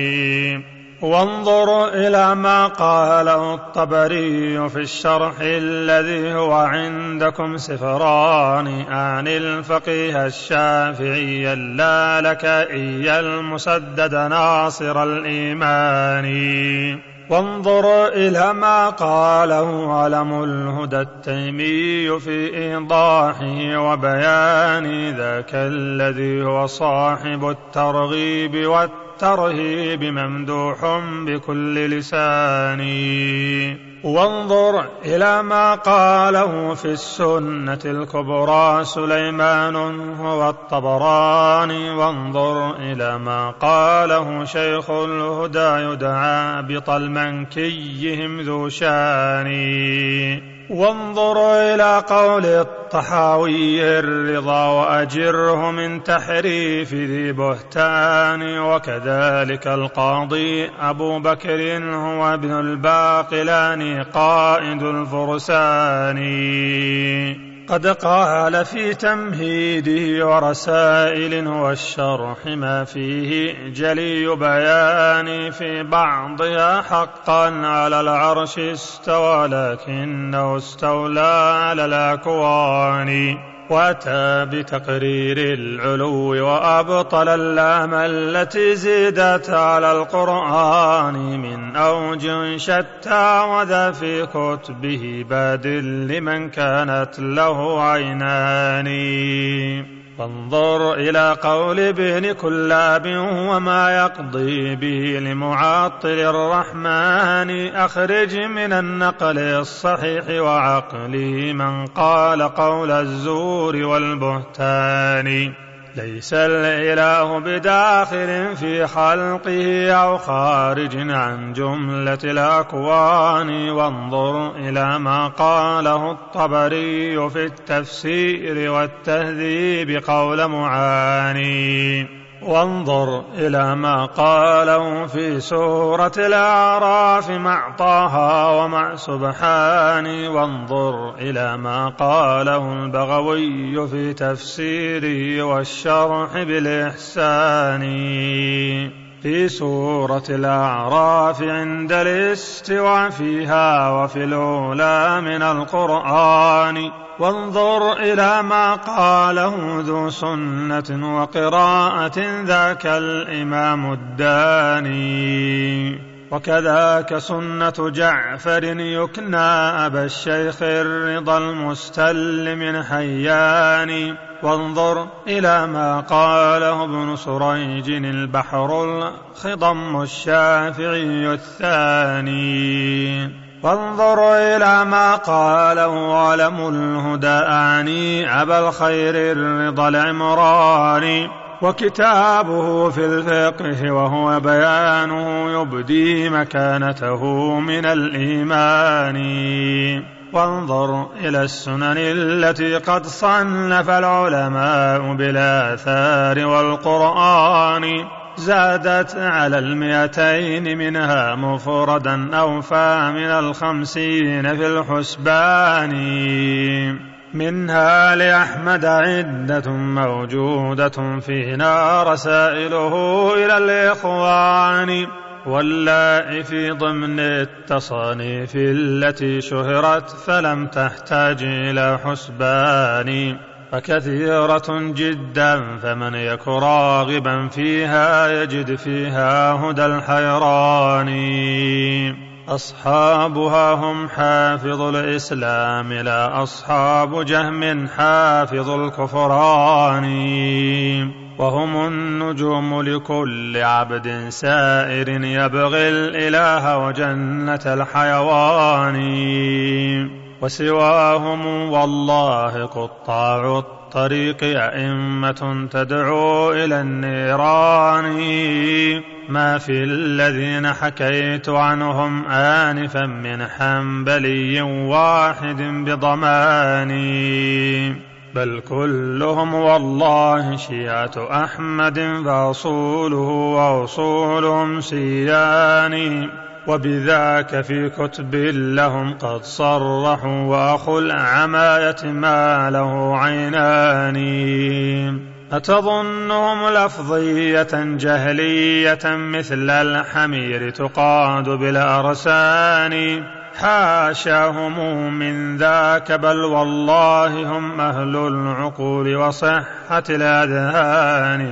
وانظر إلى ما قاله الطبري في الشرح الذي هو عندكم سفران عن الفقيه الشافعي اللالكائي المسدد ناصر الإيمان. وانظر إلى ما قاله علم الهدى التيمي في إيضاحه وبيان ذاك الذي هو صاحب الترغيب والترهيب ممدوح بكل لسان. وانظر إلى ما قاله في السنة الكبرى سليمان هو الطبراني. وانظر إلى ما قاله شيخ الهدى يدعى بطلمنكيهم ذو شان. وانظر إلى قول الطحاوي الرضا وأجره من تحريف ذي بهتان. وكذلك القاضي أبو بكر هو ابن الباقلاني قائد الفرسان قد قال في تمهيده ورسائل والشرح ما فيه جلي بيان. في بعضها حقا على العرش استوى لكنه استولى على الأكوان. وأتى بتقرير العلو وأبطل اللام التي زيدت على القرآن من أوجه شتى. وذا في كتبه بادل لمن كانت له عينان. فانظر إلى قول ابن كلاب وما يقضي به لمعطل الرحمن. أخرج من النقل الصحيح وعقله من قال قول الزور والبهتان. ليس الإله بداخل في خلقه أو خارج عن جملة الأكوان. وانظر إلى ما قاله الطبري في التفسير والتهذيب قول معاني. وانظر إلى ما قاله في سورة الأعراف مع طه ومع سبحان. وانظر إلى ما قاله البغوي في تفسيره والشرح بالإحسان في سورة الأعراف عند الاستواء فيها وفي الأولى من القرآن. وانظر إلى ما قاله ذو سنة وقراءة ذاك الإمام الداني. وكذاك سنة جعفر يكنى أبا الشيخ الرضا المستلم حيان. وانظر إلى ما قاله ابن سريج البحر الخضم الشافعي الثاني. وانظر إلى ما قاله علم الهدى أعني أبا الخير الرضا العمراني. وكتابه في الفقه وهو بيانه يبدي مكانته من الإيمان. وانظر إلى السنن التي قد صنف العلماء بالآثار والقرآن. زادت على 200 منها مفردا أوفى من 50 في الحسبان. منها لأحمد عدة موجودة فينا رسائله إلى الإخوان. واللائي في ضمن التصانيف التي شهرت فلم تحتاج إلى حسبان. فكثيرة جدا فمن يك راغبا فيها يجد فيها هدى الحيران. أصحابها هم حافظ الإسلام لا أصحاب جهم حافظ الكفران. وهم النجوم لكل عبد سائر يبغي الإله وجنة الحيوان. وسواهم والله قطاع الطريق أئمة تدعو إلى النيران. ما في الذين حكيت عنهم آنفا من حنبلي واحد بضمان. بل كلهم والله شيعة أحمد فأصوله وأصولهم سيان وبذاك في كتب لهم قد صرحوا وأخو العماية ما له عينان أتظنهم لفظية جهلية مثل الحمير تقاد بالأرسان حاشاهم من ذاك بل والله هم أهل العقول وصحة الأذهان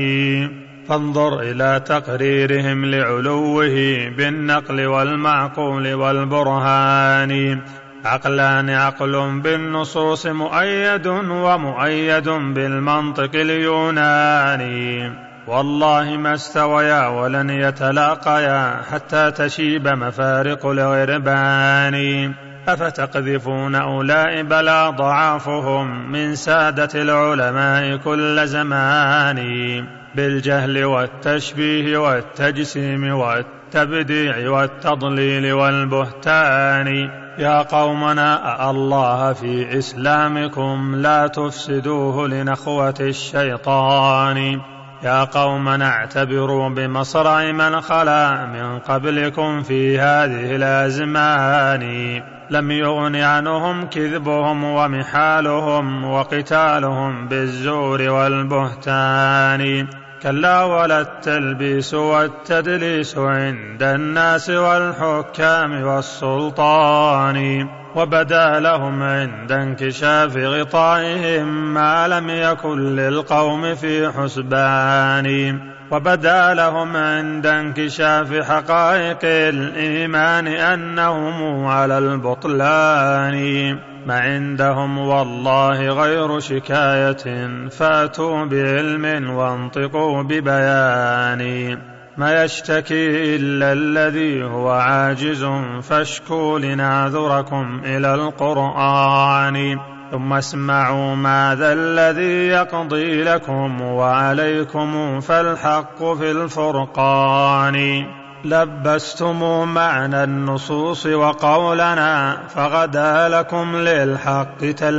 فانظر إلى تقريرهم لعلوه بالنقل والمعقول والبرهان عقلان عقل بالنصوص مؤيد ومؤيد بالمنطق اليوناني والله ما استويا ولن يتلاقيا حتى تشيب مفارق الغربان أفتقذفون أولئك بلا ضعافهم من سادة العلماء كل زمان بالجهل والتشبيه والتجسيم والتبديع والتضليل والبهتان يا قومنا الله في إسلامكم لا تفسدوه لنخوة الشيطان يا قومنا اعتبروا بمصرع من خلا من قبلكم في هذه الأزمان لم يغن عنهم كذبهم ومحالهم وقتالهم بالزور والبهتان كلا ولا التلبيس والتدليس عند الناس والحكام والسلطان وبدا لهم عند انكشاف غطائهم ما لم يكن للقوم في حسبان وبدا لهم عند انكشاف حقائق الإيمان أنهم على البطلان ما عندهم والله غير شكاية فاتوا بعلم وانطقوا ببيان ما يشتكي إلا الذي هو عاجز فاشكوا لنعذركم إلى القرآن ثم اسمعوا ماذا الذي يقضي لكم وعليكم فالحق في الفرقان لبستم معنى النصوص وقولنا فغدا لكم للحق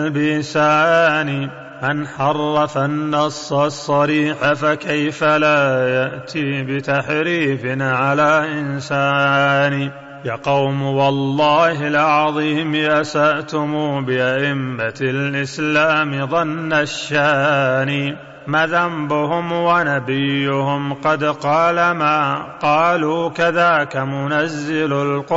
تلبيسان من حرف النص الصريح فكيف لا يأتي بتحريف على إنسان يا قوم والله العظيم أسأتم بأئمة الإسلام ظن الشان ما ذنبهم ونبيهم قد قال ما قالوا كذاك منزل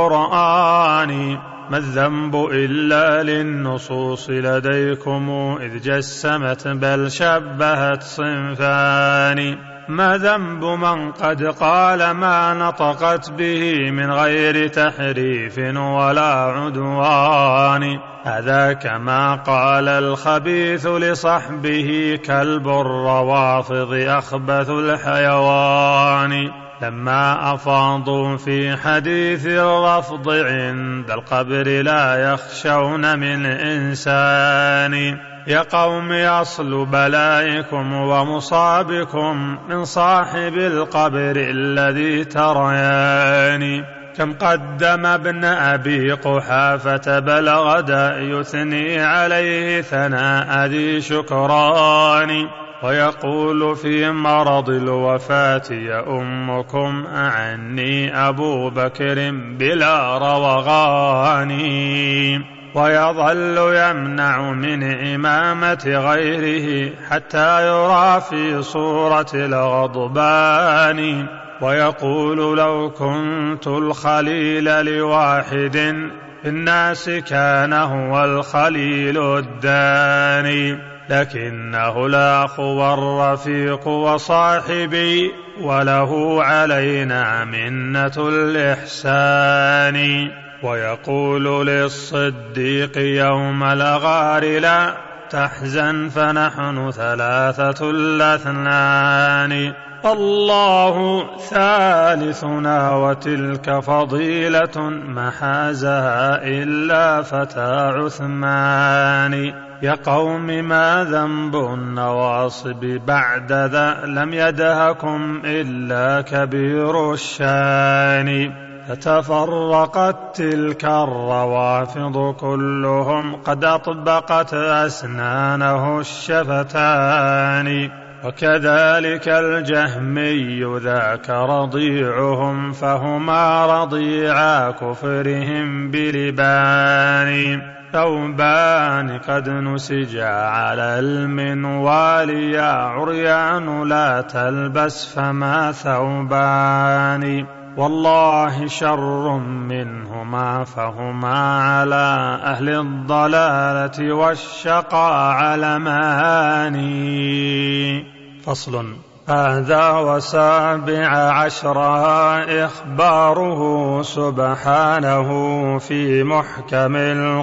القرآن ما الذنب إلا للنصوص لديكم إذ جسمت بل شبهت صنفان ما ذنب من قد قال ما نطقت به من غير تحريف ولا عدوان هذا كما قال الخبيث لصحبه كلب الروافض أخبث الحيوان لما أفاضوا في حديث الرفض عند القبر لا يخشون من إنسان يا قوم أصل بلائكم ومصابكم من صاحب القبر الذي تريان كم قدم ابن أبي قحافة بلغ دا يثني عليه ثناء ذي شكران ويقول في مرض الوفاة يا أمكم أعني أبو بكر بلا روغان ويظل يمنع من إمامة غيره حتى يرى في صورة الغضبان ويقول لو كنت الخليل لواحد الناس كان هو الخليل الداني لكنه الأخ والرفيق وصاحبي وله علينا منة الإحسان ويقول للصديق يوم الغار لا تحزن فنحن ثلاثة الاثنان الله ثالثنا وتلك فضيلة ما حازها إلا فتى عثمان يا قوم ما ذنب النواصب بعد ذا لم يدهكم إلا كبير الشان فتفرقت تلك الروافض كلهم قد أطبقت أسنانه الشفتان. وكذلك الجهمي ذاك رضيعهم فهما رضيعا كفرهم بلبان. ثوبان قد نسجا على المنوال يا عريان لا تلبس فما ثوبان. والله شر منهما فهما على أهل الضلالة والشقاء علمان. فصل. هذا وسابع عشرها إخباره سبحانه في محكم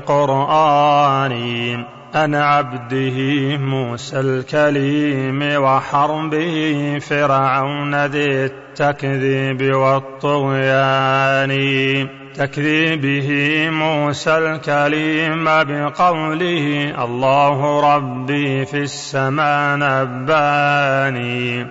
القرآن عن عبده موسى الكليم وحربه فرعون ذي التكذيب والطغيان. تكذيبه موسى الكليم بقوله الله ربي في السماء نباني.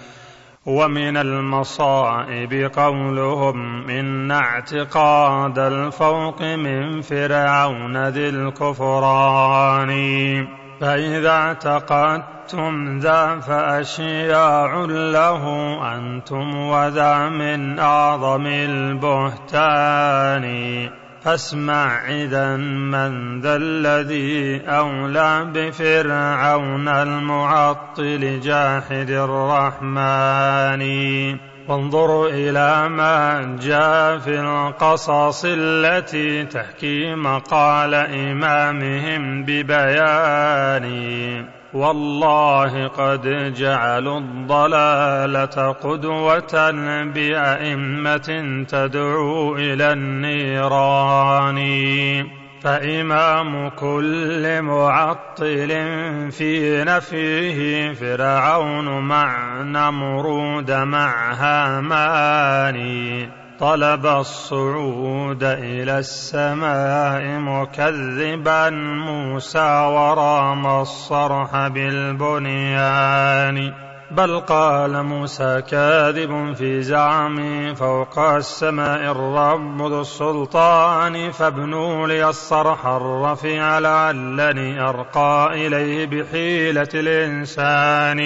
ومن المصائب قولهم إن اعتقاد الفوق من فرعون ذي الكفران. فإذا اعتقدتم ذا فأشياع له أنتم وذا من أعظم البهتان. فاسمع إذا من ذا الذي أولى بفرعون المعطل جاحد الرحمن. وانظر إلى ما جاء في القصص التي تحكي مقال إمامهم ببيان. والله قد جعلوا الضلالة قدوة بأئمة تدعو إلى النيران. فإمام كل معطل في نفيه فرعون مع نمرود مع هامان. طلب الصعود إلى السماء مكذبا موسى ورام الصرح بالبنيان. بل قال موسى كاذب في زعمي فوق السماء الرب ذو السلطان. فابنوا لي الصرح الرفيع لعلني أرقى إليه بحيلة الإنسان.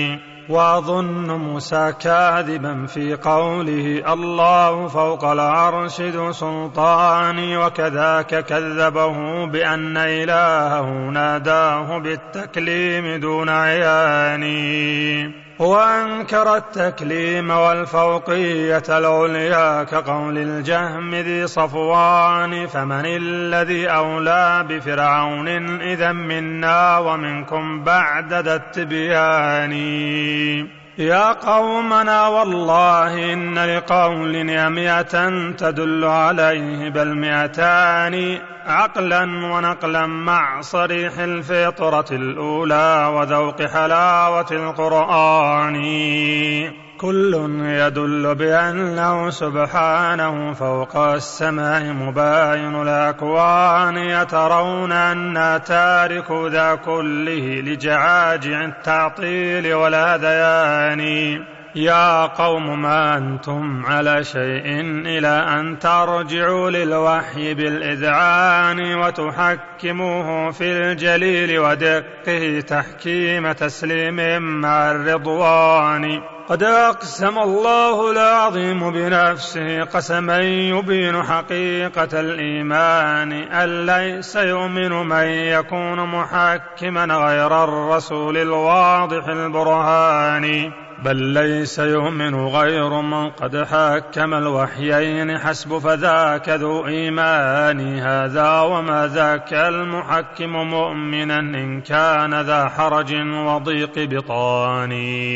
وأظن موسى كاذبا في قوله الله فوق العرش ذو سلطان. وكذاك كذبه بأن إلهه ناداه بالتكليم دون عيان. وأنكر التكليم والفوقية العليا كقول الجهم ذي صفوان. فمن الذي أولى بفرعون إذا منا ومنكم بعد ذا التبيان. يا قومنا والله إن لقول مئة تدل عليه بل 200 عقلا ونقلا مع صريح الفطرة الأولى وذوق حلاوة القرآن. كل يدل بأنه سبحانه فوق السماء مباين الأكوان. يترون أن تارك ذا كله لجعاجع التعطيل والهذيان. يا قوم ما أنتم على شيء إلى أن ترجعوا للوحي بالإذعان وتحكموه في الجليل ودقه تحكيم تسليم مع الرضوان. قد أقسم الله العظيم بنفسه قسما يبين حقيقة الإيمان أن ليس يؤمن من يكون محكما غير الرسول الواضح البرهان. بل ليس يؤمن غير من قد حكم الوحيين حسب فذاك ذو إيمان. هذا وما ذاك المحكم مؤمنا إن كان ذا حرج وضيق بطان.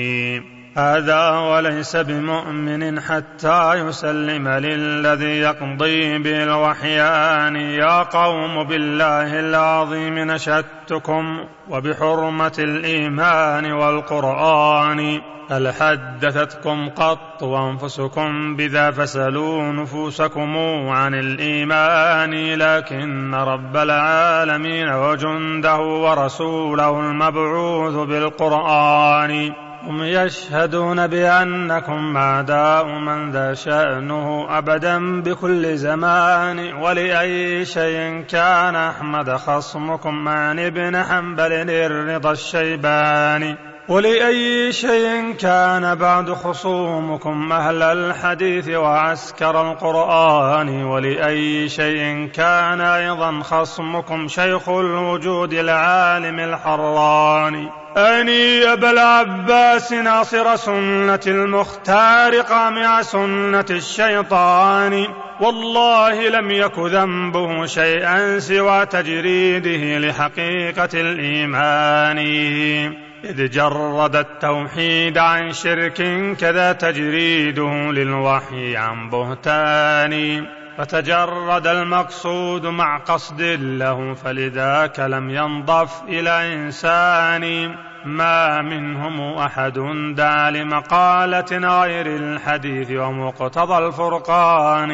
هذا وليس بمؤمن حتى يسلم للذي يقضي بالوحيان. يا قوم بالله العظيم نشدتكم وبحرمة الإيمان والقرآن. هل حدثتكم قط وأنفسكم بذا فسلوا نفوسكم عن الإيمان. لكن رب العالمين وجنده ورسوله المبعوث بالقرآن هم يشهدون بأنكم أعداء من ذا شأنه أبدا بكل زمان. ولأي شيء كان أحمد خصمكم عن ابن حنبل الرضا الشيباني؟ ولأي شيء كان بعد خصومكم أهل الحديث وعسكر القرآن؟ ولأي شيء كان أيضا خصمكم شيخ الوجود العالم الحراني؟ أني أبا العباس ناصر سنة المختار قامع سنة الشيطان. والله لم يك ذنبه شيئا سوى تجريده لحقيقة الإيمان، إذ جرد التوحيد عن شرك كذا تجريده للوحي عن بهتان. فتجرد المقصود مع قصد له، فلذاك لم ينضف إلى إنسان. ما منهم أحد دعا لمقالة غير الحديث ومقتضى الفرقان،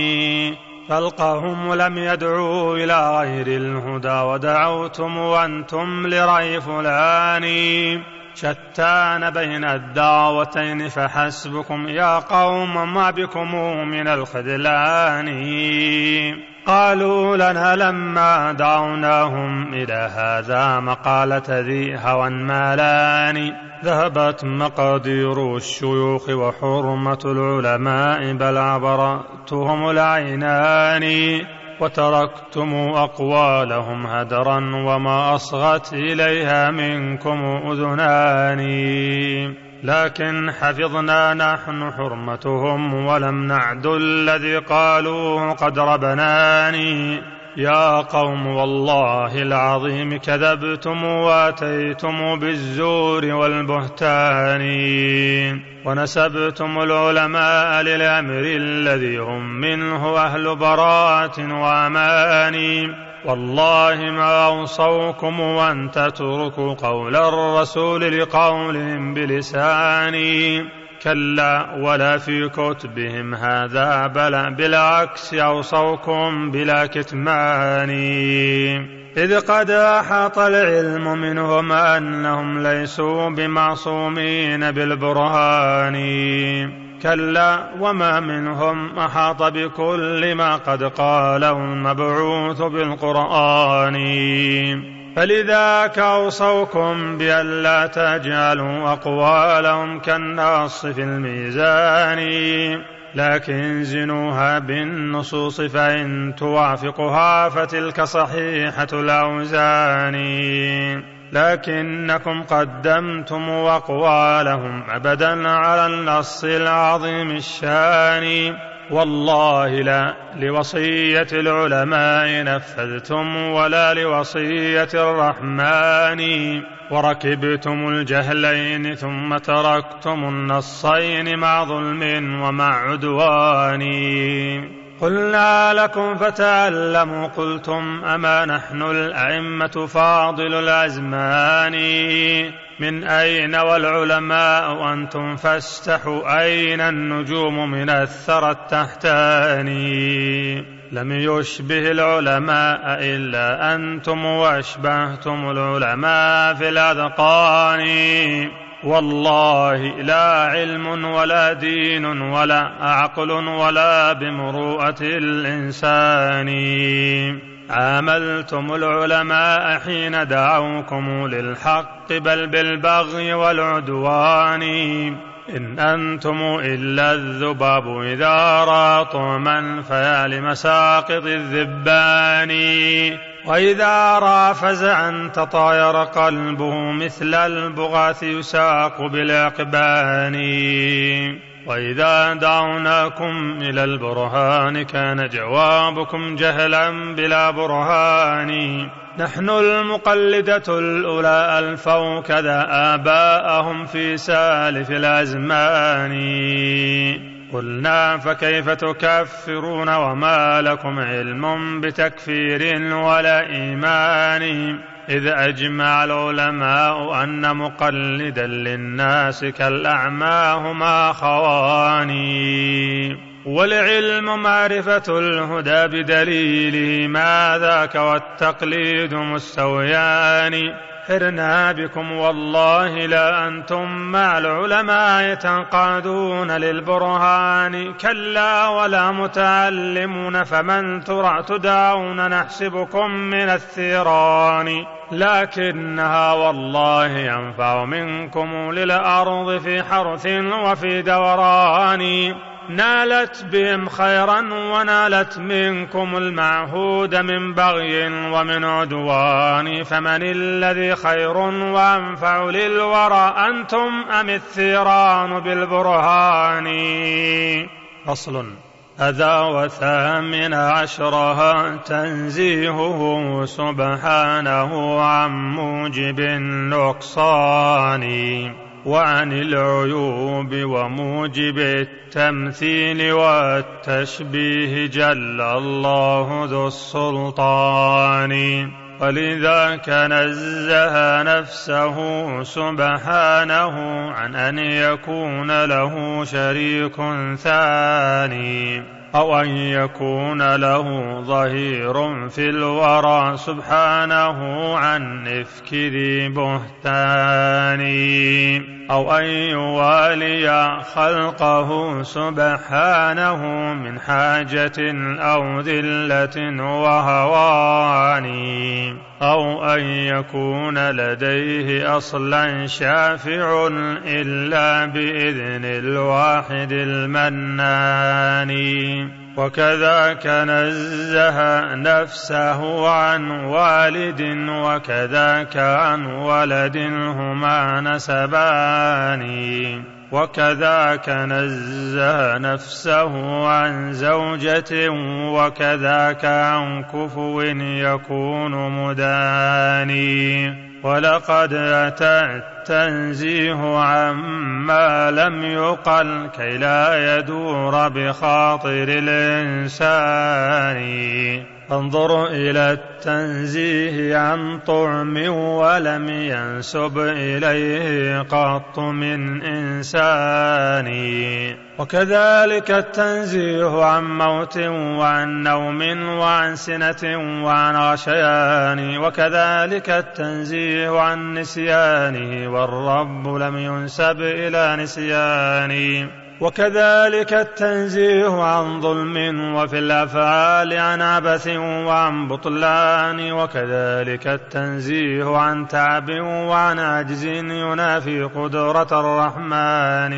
فالقهم لم يدعوا إلى غير الهدى ودعوتم وأنتم لرأي فلان. شتان بين الدعوتين فحسبكم يا قوم ما بكم من الخذلان. قالوا لنا لما دعوناهم إلى هذا مقالة ذي هوى مالان. ذهبت مقادير الشيوخ وحرمة العلماء بل عبرتهم العينان. وتركتم أقوالهم هدرا وما أصغت إليها منكم أذنان. لكن حفظنا نحن حرمتهم ولم نعد الذي قالوه قد ربناني. يا قوم والله العظيم كذبتم واتيتم بالزور والبهتان. ونسبتم العلماء للأمر الذي هم منه أهل براءة وأمان. والله ما أوصوكم أن تتركوا قول الرسول لقولهم بلساني. كلا ولا في كتبهم هذا بل بالعكس أوصوكم بلا كتمان. إذ قد أحاط العلم منهم أنهم ليسوا بمعصومين بالبرهان. كلا وما منهم أحاط بكل ما قد قاله المبعوث بالقرآن. فلذاك أوصوكم بأن لا تجعلوا أقوالهم كالنص في الميزان. لكن زنوها بالنصوص فإن توافقها فتلك صحيحة الأوزان. لكنكم قدمتم أقوالهم أبدا على النص العظيم الشان. والله لا لوصية العلماء نفذتم ولا لوصية الرحمن. وركبتم الجهلين ثم تركتم النصين مع ظلم ومع عدوان. قلنا لكم فتعلموا قلتم أما نحن الأئمة فاضل الأزمان. من أين والعلماء أنتم فاستحوا أين النجوم من الثرى التحتاني. لم يشبه العلماء إلا أنتم وأشبهتم العلماء في الأذقان. والله لا علم ولا دين ولا عقل ولا بمروءة الإنسان. عاملتم العلماء حين دعوكم للحق بل بالبغي والعدوان. إن أنتم إلا الذباب إذا رأى طعما فيا لمساقط الذبان. وإذا رأى فزعا تطاير قلبه مثل البغاث يساق بالعقبان. وإذا دعوناكم إلى البرهان كان جوابكم جهلا بلا برهان. نحن المقلدة الأولى ألفوا كذا آباءهم في سالف الأزمان. قلنا فكيف تكفرون وما لكم علم بتكفير ولا إيمان. إذ أجمع العلماء أن مقلدا للناس كالأعمى هما خواني. والعلم معرفة الهدى بدليله ما ذاك والتقليد مستويان. سحرنا بكم والله لا أنتم مع العلماء تنقادون للبرهان كلا ولا متعلمون فمن ترى تدعون نحسبكم من الثيران لكنها والله ينفع منكم للأرض في حرث وفي دوران نالت بهم خيرا ونالت منكم المعهود من بغي ومن عدوان فمن الذي خير وأنفع للورى أنتم أم الثيران بالبرهان فصل هذا وثامن عشرها تنزيهه سبحانه عن موجب النقصان وعن العيوب وموجب التمثيل والتشبيه جل الله ذو السلطان ولذاك نزه نفسه سبحانه عن أن يكون له شريك ثاني أو أن يكون له ظهير في الورى سبحانه عن إفك ذي بهتان أو أن يوالي خلقه سبحانه من حاجة أو ذلة وهوان أو أن يكون لديه أصلا شافع إلا بإذن الواحد المنان وكذاك نزه نفسه عن والد وكذاك عن ولد هما نسبان وكذاك نزه نفسه عن زوجة وكذاك عن كفو يكون مداني ولقد أتى التنزيه عما لم يقل كي لا يدور بخاطر الإنسان انظر إلى التنزيه عن طعم ولم ينسب إليه قط من إنسان وكذلك التنزيه عن موت وعن نوم وعن سنة وعن غشيان وكذلك التنزيه عن نسيانه والرب لم ينسب إلى نسيان وكذلك التنزيه عن ظلم وفي الأفعال عن عبث وعن بطلان وكذلك التنزيه عن تعب وعن عجز ينافي قدرة الرحمن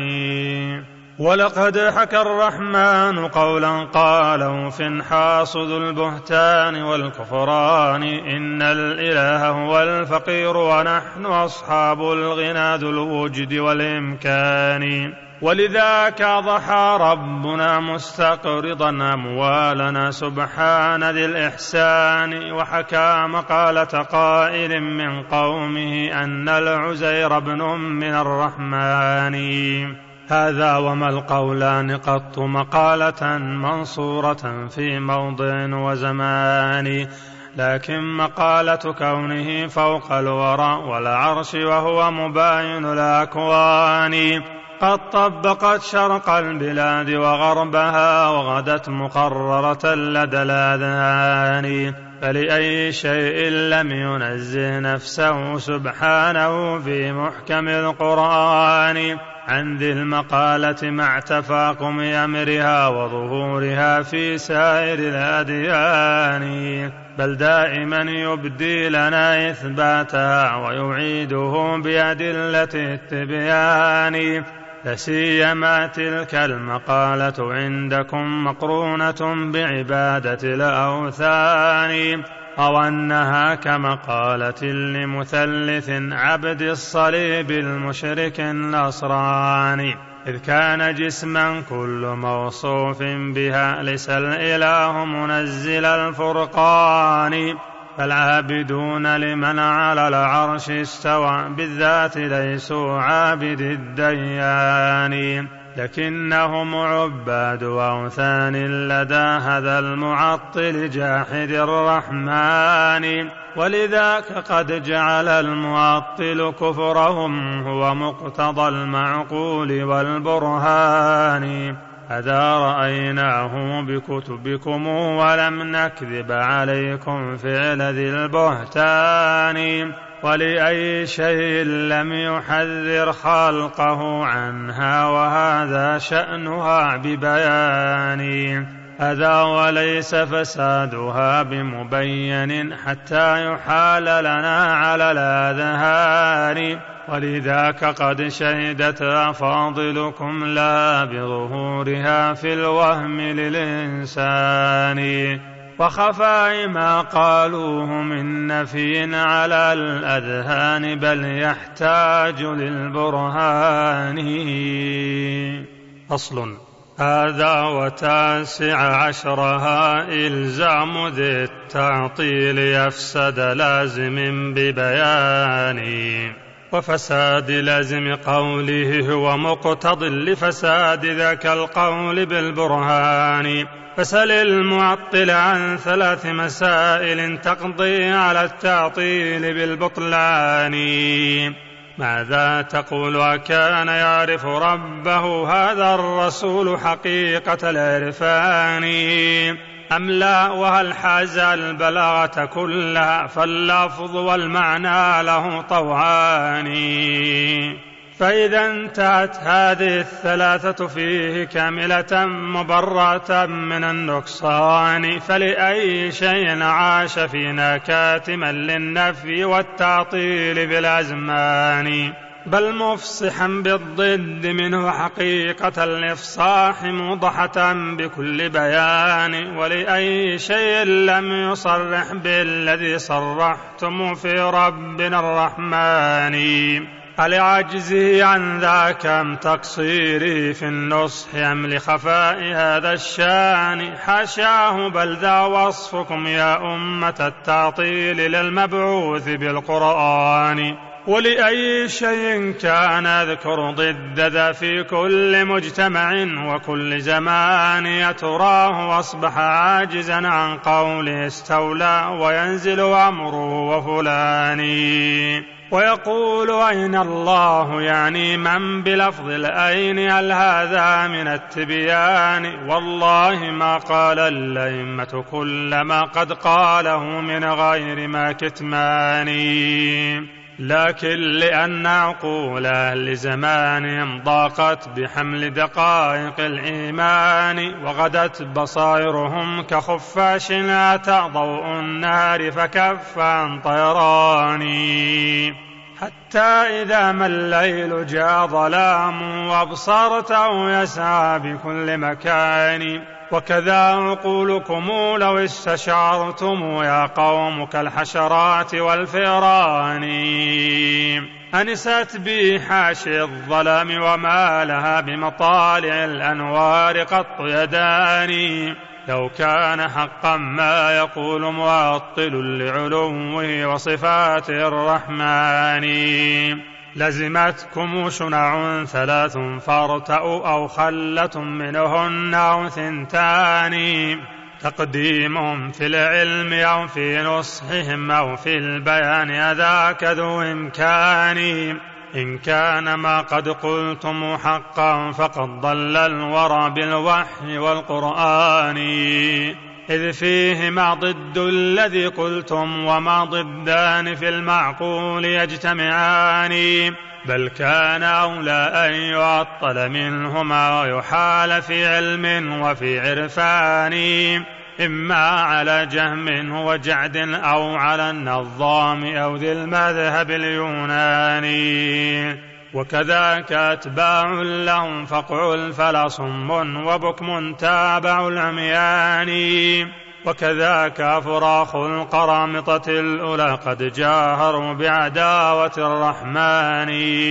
ولقد حكى الرحمن قولا قاله في حاصد البهتان والكفران إن الإله هو الفقير ونحن أصحاب الغنى ذو الوجد والإمكان ولذاك ضحى ربنا مستقرضا أموالنا سبحان ذي الإحسان وحكى مقالة قائل من قومه أن العزير ابن من الرحمن هذا وما القولان قط مقالة منصورة في موضع وزمان لكن مقالة كونه فوق الورى والعرش وهو مباين الأكوان قد طبقت شرق البلاد وغربها وغدت مقررة لدى الأذهان فلأي شيء لم ينزه نفسه سبحانه في محكم القرآن عن ذي المقالة مع تفاقم أمرها وظهورها في سائر الأديان بل دائما يبدي لنا إثباتها ويعيده بأدلة التبيان لسيما تلك المقالة عندكم مقرونة بعبادة الأوثان أو أنها كمقالة لمثلث عبد الصليب المشرك النصراني إذ كان جسما كل موصوف بها ليس الإله منزل الفرقان فالعابدون لمن على العرش استوى بالذات ليسوا عابد الديان لكنهم عباد أوثان لدى هذا المعطل جاحد الرحمن ولذاك قد جعل المعطل كفرهم هو مقتضى المعقول والبرهان أذا رأيناه بكتبكم ولم نكذب عليكم فعل ذي البهتان ولأي شيء لم يحذر خلقه عنها وهذا شأنها ببيان أذا وليس فسادها بمبين حتى يحال لنا على الأذهان ولذاك قد شهدت أفاضلكم لا بظهورها في الوهم للإنسان وخفاء ما قالوه من نفي على الأذهان بل يحتاج للبرهان. أصل هذا وتاسع عشرها إلزام ذي التعطيل يفسد لازم ببيان وفساد لازم قوله هو مقتض لفساد ذاك القول بالبرهان فسل المعطل عن 3 مسائل تقضي على التعطيل بالبطلان ماذا تقول وكان يعرف ربه هذا الرسول حقيقة العرفان أم لا وهل حاز البلاغة كلها فاللفظ والمعنى له طوعان فإذا انتهت هذه ال3 فيه كاملة مبرة من النقصان فلأي شيء عاش فينا كاتما للنفي والتعطيل بالأزمان بل مفصحا بالضد منه حقيقة الإفصاح موضحة بكل بيان ولأي شيء لم يصرح بالذي صرحتم في ربنا الرحمن ألعجزه عن ذاك أم تقصيري في النصح أم لخفاء هذا الشان حاشاه بل ذا وصفكم يا أمة التعطيل للمبعوث بالقرآن ولأي شيء كان أذكر ضد ذا في كل مجتمع وكل زمان يتراه أصبح عاجزا عن قوله استولى وينزل أمره وفلاني ويقول أين الله يعني من بلفظ الأين هل هذا من التبيان والله ما قال الأئمة كل ما قد قاله من غير ما كتمان لكن لأن عقول أهل زمانهم ضاقت بحمل دقائق الإيمان وغدت بصائرهم كخفاش أتى ضوء النار فكف عن طيراني حتى إذا ما الليل جاء ظلام وأبصرته يسعى بكل مكان وكذا عقولكم لو استشعرتم يا قوم كالحشرات والفئران أنست بي حاشي الظلام وما لها بمطالع الأنوار قط يداني لو كان حقا ما يقول معطل لعلوه وصفاته الرحمن لزمتكم شنع 3 فارتأوا أو خلة منهن أو 2 تقديمهم في العلم أو في نصحهم أو في البيان أذاك ذو إمكان إن كان ما قد قلتم حقا فقد ضل الورى بالوحي والقرآن إذ فيهما ضد الذي قلتم وما ضدان في المعقول يجتمعان بل كان أولى أن يعطل منهما ويحال في علم وفي عرفان إما على جهم وجعد أو على النظام أو ذي المذهب اليوناني وكذاك أتباع لهم فقع فلا صم وبكم تابع العميان وكذاك أفراخ القرامطة الأولى قد جاهروا بعداوة الرحمن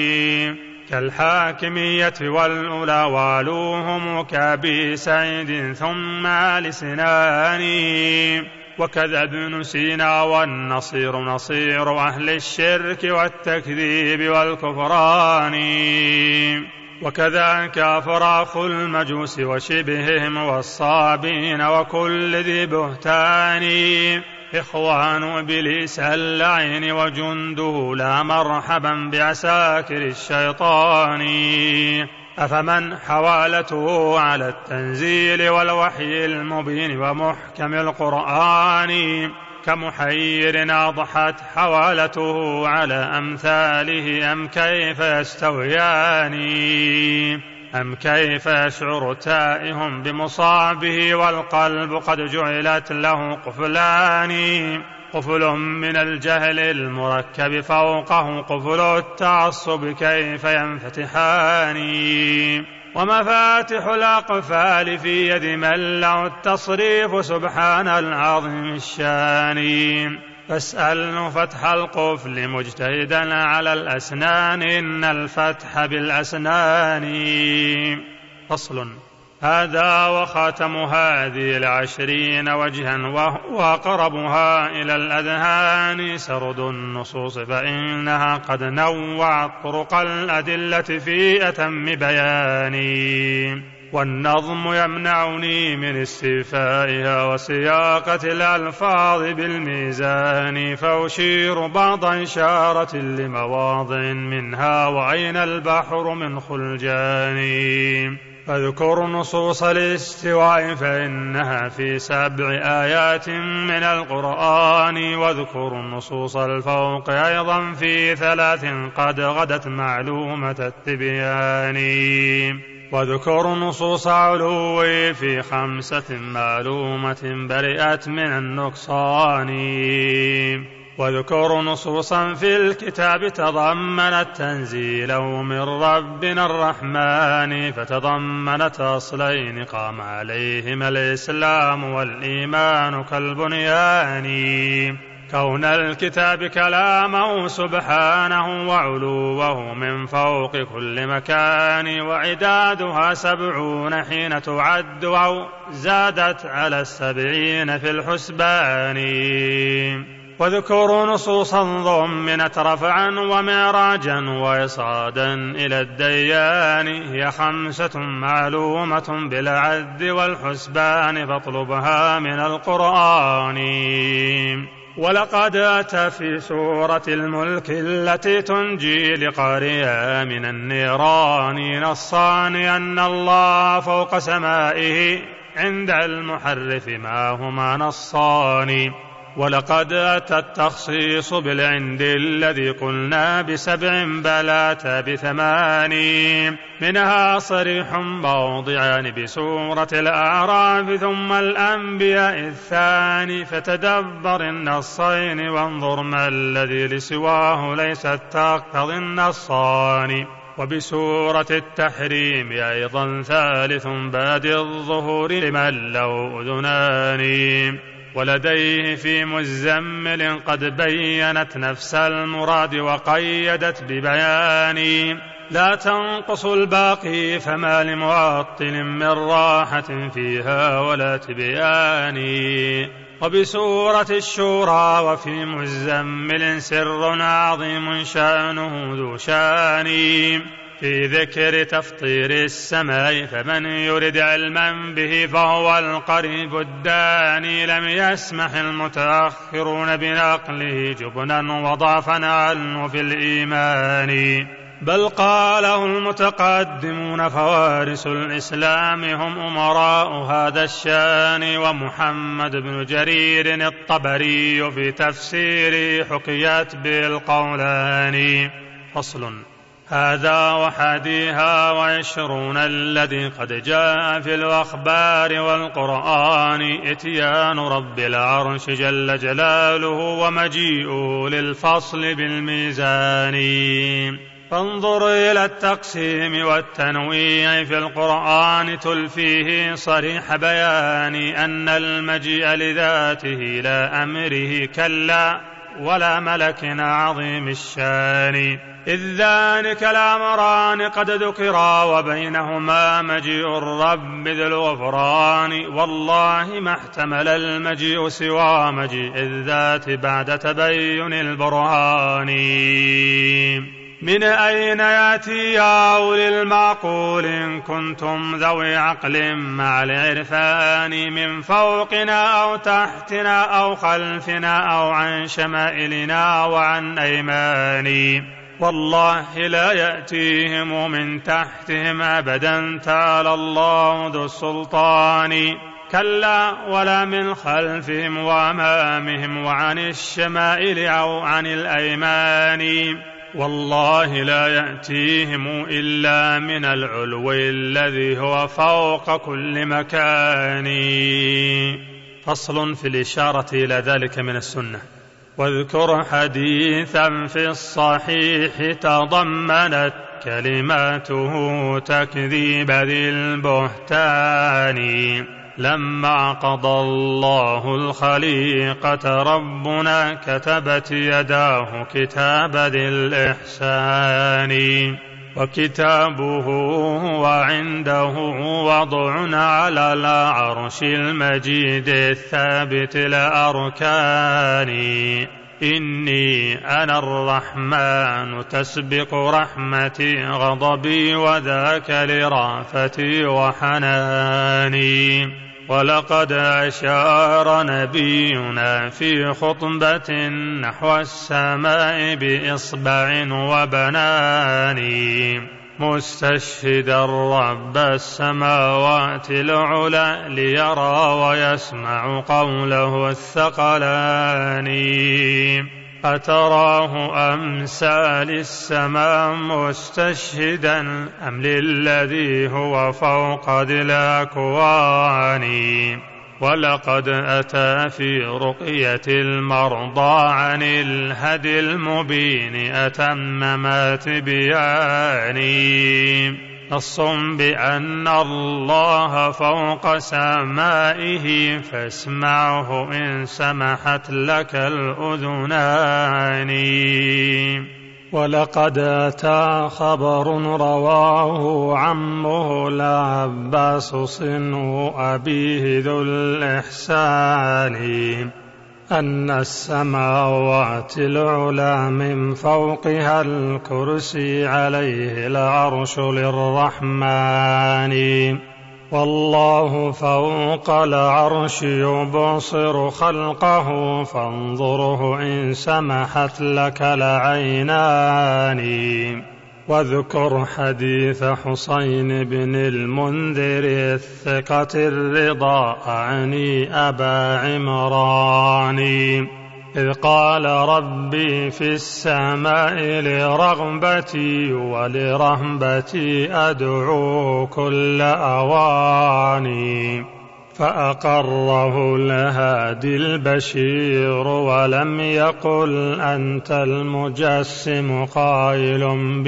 كالحاكمية والأولى والوهم كأبي سعيد ثم لسنان وكذا ابن سينا والنصير نصير أهل الشرك والتكذيب والكفران وكذاك أفراخ المجوس وشبههم والصابين وكل ذي بهتان إخوان إبليس اللعين وجنده لا مرحبا بعساكر الشيطان أفمن حوالته على التنزيل والوحي المبين ومحكم القرآن كمحير أضحت حوالته على أمثاله أم كيف يستويان أم كيف يشعر تائه بمصابه والقلب قد جعلت له قفلان قفل من الجهل المركب فوقه قفل التعصب كيف ينفتحان ومفاتح الأقفال في يد من له التصريف سبحان العظيم الشان فاسأل فتح القفل مجتهدا على الأسنان إن الفتح بالأسنان. فصل. هذا وخاتم هذه 20 وجها وهو أقربها إلى الأذهان سرد النصوص فإنها قد نوعت طرق الأدلة في أتم بيان والنظم يمنعني من استيفائها وسياقة الألفاظ بالميزان فأشير بعض إشارة لمواضع منها وأين البحر من خلجان فاذكر نصوص الاستواء فإنها في 7 آيات من القرآن واذكر نصوص الفوق أيضا في 3 قد غدت معلومة التبيان واذكر نصوص علو في 5 معلومة برئت من النقصان واذكر نصوصا في الكتاب تضمنت تنزيلا من ربنا الرحمن فتضمنت أصلين قام عليهما الإسلام والإيمان كالبنيان كون الكتاب كلامه سبحانه وعلوه من فوق كل مكان وعدادها 70 حين تعد أو زادت على 70 في الحسبان واذكروا نصوصا ضمنت رفعا ومعراجا وإصعادا إلى الديان هي 5 معلومة بالعد والحسبان فاطلبها من القرآن ولقد أتى في سورة الملك التي تنجي لقارئها من النيران نصان أن الله فوق سمائه عند المحرف ما هما نصان ولقد أتى التخصيص بالعند الذي قلنا ب7 بل أتى ب8 منها صريح موضعان بسورة الأعراف ثم الأنبياء الثاني فتدبر النصين وانظر ما الذي لسواه ليست تقتضي النصان وبسورة التحريم أيضا 3 بعد الظهور لمن له أذنان ولديه في مزمل قد بينت نفس المراد وقيدت ببيان لا تنقص الباقي فما لمعطل من راحة فيها ولا تبيان وبسورة الشورى وفي مزمل سر عظيم شأنه ذو شان في ذكر تفطير السماء فمن يرد علما به فهو القريب الداني لم يسمح المتأخرون بنقله جبنا وضعفا عنه في الإيمان بل قاله المتقدمون فوارث الإسلام هم أمراء هذا الشان ومحمد بن جرير الطبري في تفسيره حكيت بالقولان. فصل. هذا وحاديها 20 الذي قد جاء في الأخبار والقرآن إتيان رب العرش جل جلاله ومجيئه للفصل بالميزان فانظر إلى التقسيم والتنويع في القرآن تلفيه صريح بيان أن المجيء لذاته لا أمره كلا ولا ملك عظيم الشان إذ ذلك الأمران قد ذكرا وبينهما مجيء الرب ذي الغفران والله ما احتمل المجيء سوى مجيء الذات بعد تبين البرهان من أين يأتي يا أولي المعقول إن كنتم ذوي عقل مع العرفان من فوقنا أو تحتنا أو خلفنا أو عن شمائلنا وعن أيمان والله لا يأتيهم من تحتهم أبدا تعالى الله ذو السلطان كلا ولا من خلفهم وأمامهم وعن الشمائل أو عن الأيمان والله لا يأتيهم إلا من العلو الذي هو فوق كل مكان. فصل في الإشارة إلى ذلك من السنة. واذكر حديثا في الصحيح تضمنت كلماته تكذيب ذي البهتان لما قضى الله الخليقة ربنا كتبت يداه كتاب ذي الإحسان وكتابه وعنده وضع على العرش المجيد الثابت الأركان إني أنا الرحمن تسبق رحمتي غضبي وذاك لرافتي وحناني ولقد أشار نبينا في خطبة نحو السماء بإصبع وبنان مستشهدا رب السماوات العلى ليرى ويسمع قوله الثقلان أتراه أمثال السماء مستشهدا أم للذي هو فوق ذي الأكوان ولقد أتى في رقية المرضى عن الهدي المبين أتم ما تبياني نص بأن الله فوق سمائه فاسمعه إن سمحت لك الأذنان ولقد أتى خبر رواه عمه العباس صنو أبيه ذو الإحسان أن السماوات العلى من فوقها الكرسي عليه العرش للرحمن والله فوق العرش يبصر خلقه فانظره إن سمحت لك العينان واذكر حديث حسين بن المنذر الثقة الرضا عني أبا عمران إذ قال ربي في السماء لرغبتي ولرهبتي أدعو كل أواني فأقره الهادي البشير ولم يقل أنت المجسم قائل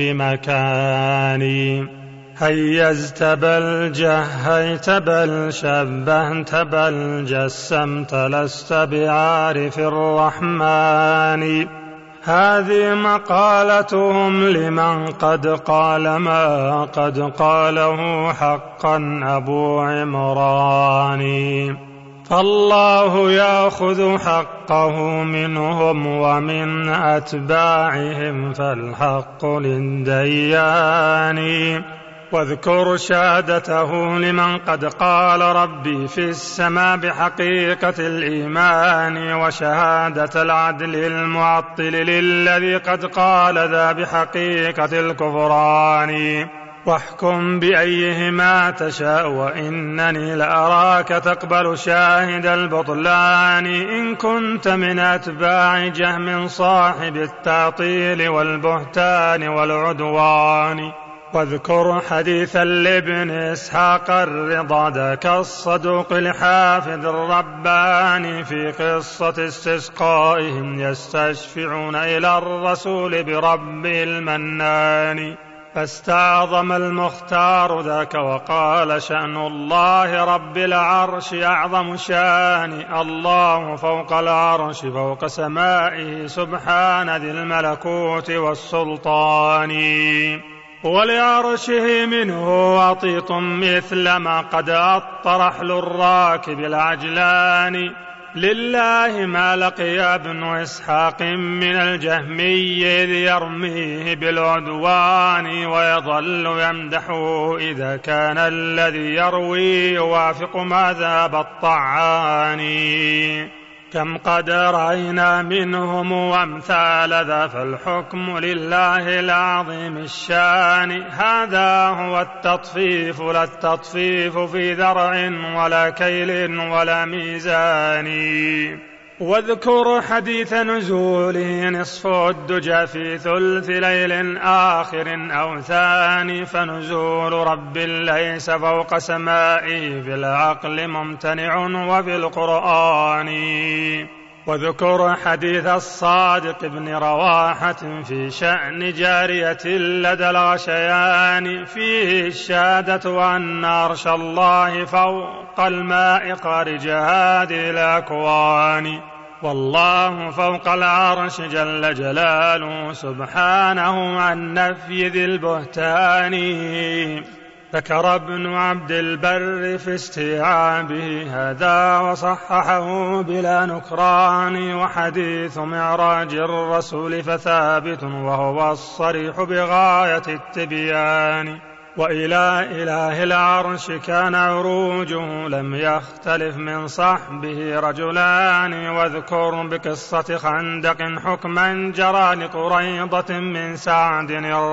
بمكاني هيزت بل جهيت بل شبهت بل جسمت لست بعارف الرحمن هذه مقالتهم لمن قد قال ما قد قاله حقا أبو عمران فالله يأخذ حقه منهم ومن أتباعهم فالحق للديان واذكر شهادته لمن قد قال ربي في السماء بحقيقة الإيمان وشهادة العدل المعطل للذي قد قال ذا بحقيقة الكفران واحكم بأيهما تشاء وإنني لأراك تقبل شاهد البطلان إن كنت من أتباع جهم صاحب التعطيل والبهتان والعدوان واذكر حديثا لابن إسحاق الرضا ذاك الصدوق الحافظ الرباني في قصة استسقائهم يستشفعون إلى الرسول برب المنان فاستعظم المختار ذاك وقال شأن الله رب العرش أعظم شان الله فوق العرش فوق سمائه سبحان ذي الملكوت والسلطان ولعرشه منه وطيط مثل ما قد أطر رحل الراكب العجلان لله ما لقي ابن إسحاق من الجهمي إذ يرميه بالعدوان ويظل يمدحه إذا كان الذي يروي يوافق مذهب الطعان كم قد رأينا منهم وامثال ذا، فالحكم لله العظيم الشان. هذا هو التطفيف، لا التطفيف في ذرع ولا كيل ولا ميزان. واذكر حديث نزوله نصف الدجى في ثلث ليل آخر أو ثاني، فنزول رب ليس فوق سمائه بالعقل ممتنع وبالقرآن. واذكر حديث الصادق بن رواحة في شأن جارية لدى الغشيان، فيه الشهادة أن عرش الله فوق الماء خارج هذه الأكوان، والله فوق العرش جل جلاله سبحانه عن نفي ذي البهتان. ذكر ابن عبد البر في استيعابه هذا وصححه بلا نكران. وحديث معراج الرسول فثابت وهو الصريح بغاية التبيان. وإلى إله العرش كان عروجه لم يختلف من صحبه رجلان. واذكر بقصة خندق حكما جرى لقريضة من سعد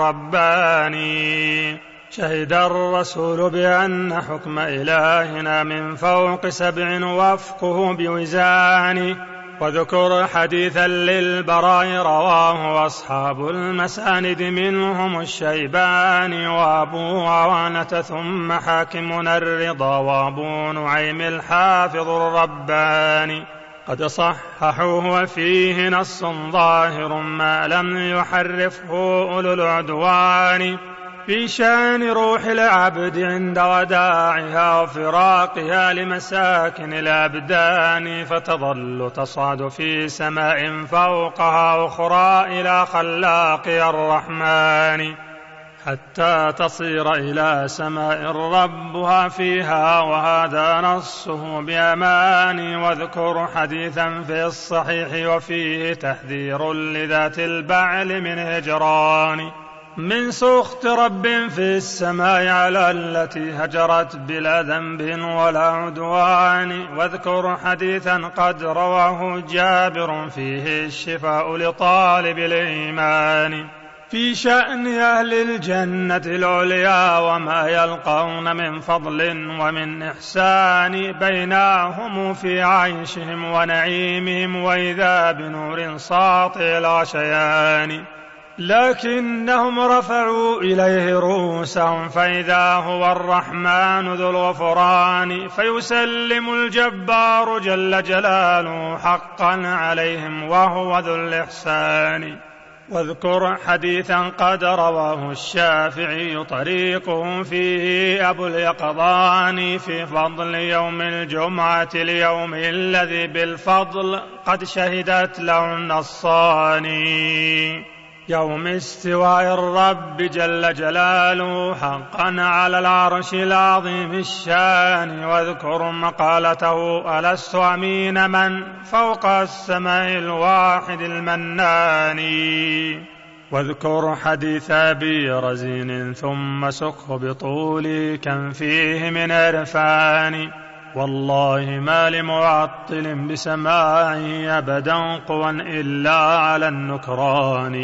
الرباني. شهد الرسول بأن حكم إلهنا من فوق 7 وفقه بوزان. واذكر حديثا للبراء رواه أصحاب المساند منهم الشيباني وأبو عوانة ثم حاكمنا الرضا وأبو نعيم الحافظ الرباني. قد صححوه وفيه نص ظاهر ما لم يحرفه أولو العدوان، في شأن روح العبد عند وداعها وفراقها لمساكن الأبدان، فتظل تصعد في سماء فوقها أخرى إلى خلاق الرحمن، حتى تصير إلى سماء ربها فيها، وهذا نصه بأمان. واذكر حديثا في الصحيح وفيه تحذير لذات البعل من هجران، من سخط رب في السماء على التي هجرت بلا ذنب ولا عدوان. واذكر حديثا قد رواه جابر فيه الشفاء لطالب الإيمان، في شأن أهل الجنة العليا وما يلقون من فضل ومن إحسان، بينهم في عيشهم ونعيمهم وإذا بنور ساطع الغشيان. لكنهم رفعوا إليه رؤوسهم فإذا هو الرحمن ذو الغفران، فيسلم الجبار جل جلاله حقا عليهم وهو ذو الإحسان. واذكر حديثا قد رواه الشافعي طريقه فيه أبو اليقظان، في فضل يوم الجمعة اليوم الذي بالفضل قد شهدت له النصاني، يوم استواء الرب جل جلاله حقا على العرش العظيم الشان. واذكر مقالته ألست أمين من فوق السماء الواحد المنان. واذكر حديث أبي رزين ثم سقه بطول كم فيه من عرفان، والله ما لمعطل بسماعه أبدا قوى إلا على النكران.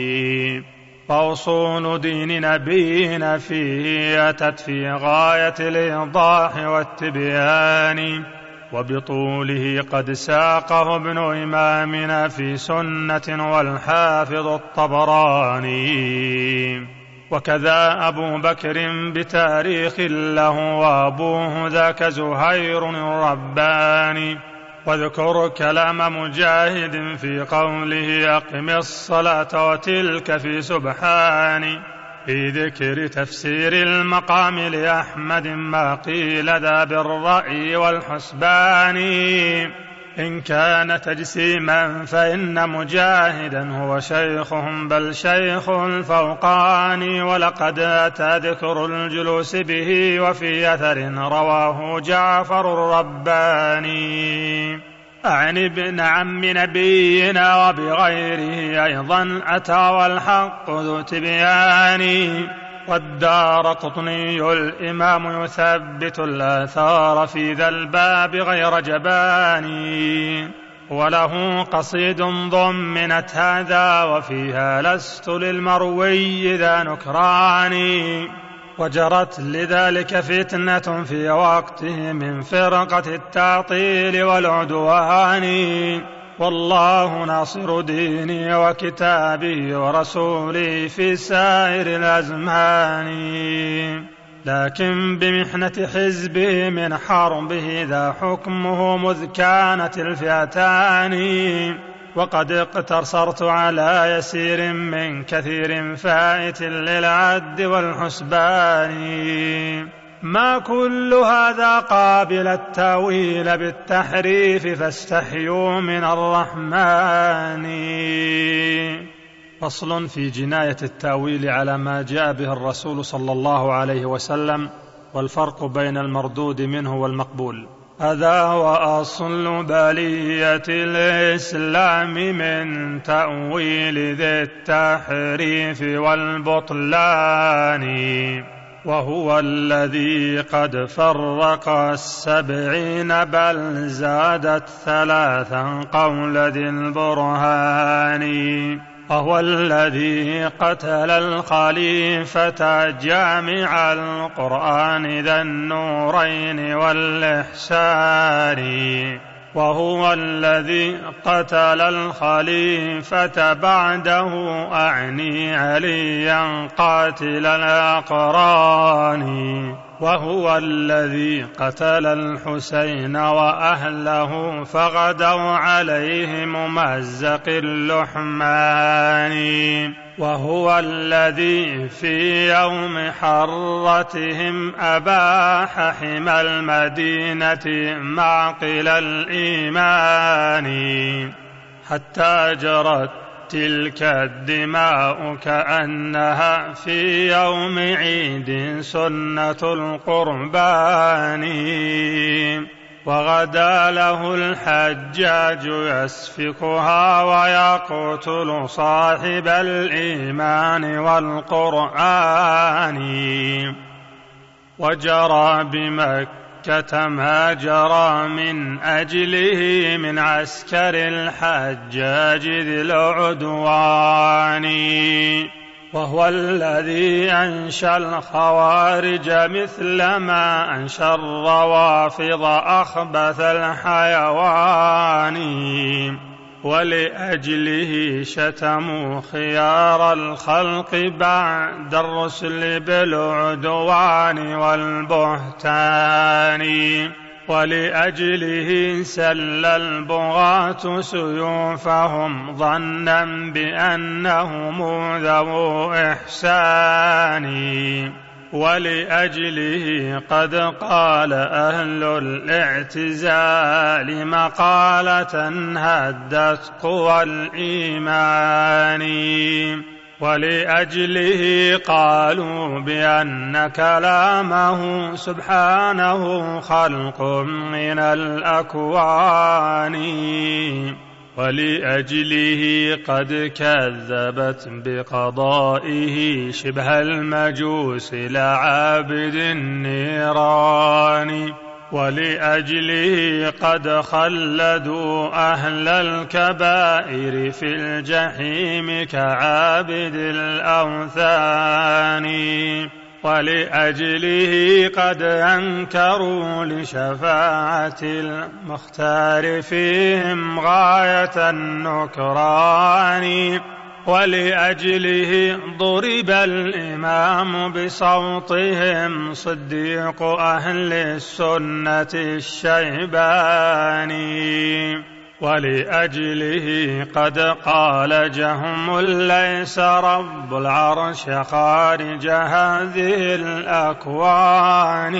فأصول دين نبينا فيه أتت في غاية الإيضاح والتبيان، وبطوله قد ساقه ابن إمامنا في سنة والحافظ الطبراني. وكذا أبو بكر بتاريخ له وأبوه ذاك زهير الرباني. واذكر كلام مجاهد في قوله أقم الصلاة وتلك في سبحان، في ذكر تفسير المقام لأحمد ما قيل ذا بالرأي والحسبان. إن كان تجسيما فإن مجاهدا هو شيخهم بل شيخ الفوقان، ولقد أتى ذكر الجلوس به وفي أثر رواه جعفر الرباني عن ابن عم نبينا وبغيره أيضا أتى والحق ذو تبيان. والدارقطني الإمام يثبت الآثار في ذا الباب غير جبان. وله قصيد ضمنت هذا وفيها لست للمروي ذا نكراني. وجرت لذلك فتنة في وقته من فرقة التعطيل والعدوان، والله ناصر ديني وكتابي ورسولي في سائر الأزمان. لكن بمحنة حزبه من حربه ذا حكمه مذ كانت الفئتان، وقد اقتصرت على يسير من كثير فائت للعد والحسبان. ما كل هذا قابل التأويل بالتحريف فاستحيوا من الرحمن. فصل في جناية التأويل على ما جاء به الرسول صلى الله عليه وسلم والفرق بين المردود منه والمقبول. هذا وأصل بلية الإسلام من تأويل ذي التحريف والبطلان، وهو الذي قد فرق 70 بل زادت 3 قول ذي البرهان. وهو الذي قتل الخليفة جامع القرآن ذا النورين والإحسان. وهو الذي قتل الخليفة بعده أعني عليا قاتل الأقران. وهو الذي قتل الحسين وأهله فغدوا عليه ممزق اللحمان. وهو الذي في يوم حرتهم أباح حمى المدينة معقل الإيمان، حتى جرت تلك الدماء كأنها في يوم عيد سنة القربان. وغدا له الحجاج يسفكها ويقتل صاحب الإيمان والقرآن. وجرى بمكة ما جرى من أجله من عسكر الحجاج ذي العدوان. وهو الذي أنشى الخوارج مثل ما أنشى الروافض أخبث الحيوان. ولأجله شتموا خيار الخلق بعد الرسل بالعدوان والبهتان. ولأجله سل البغاة سيوفهم ظنا بأنهم ذو إحسان. ولأجله قد قال أهل الاعتزال مقالة هدت قوى الإيمان. ولأجله قالوا بأن كلامه سبحانه خلق من الأكوان. ولأجله قد كذبت بقضائه شبه المجوس لعابد النيران. ولأجله قد خلدوا أهل الكبائر في الجحيم كعابد الأوثان. ولأجله قد أنكروا لشفاعة المختار فيهم غاية النكران. ولأجله ضرب الإمام بصوتهم صديق أهل السنة الشيباني. ولأجله قد قال جهم ليس رب العرش خارج هذه الأكوان.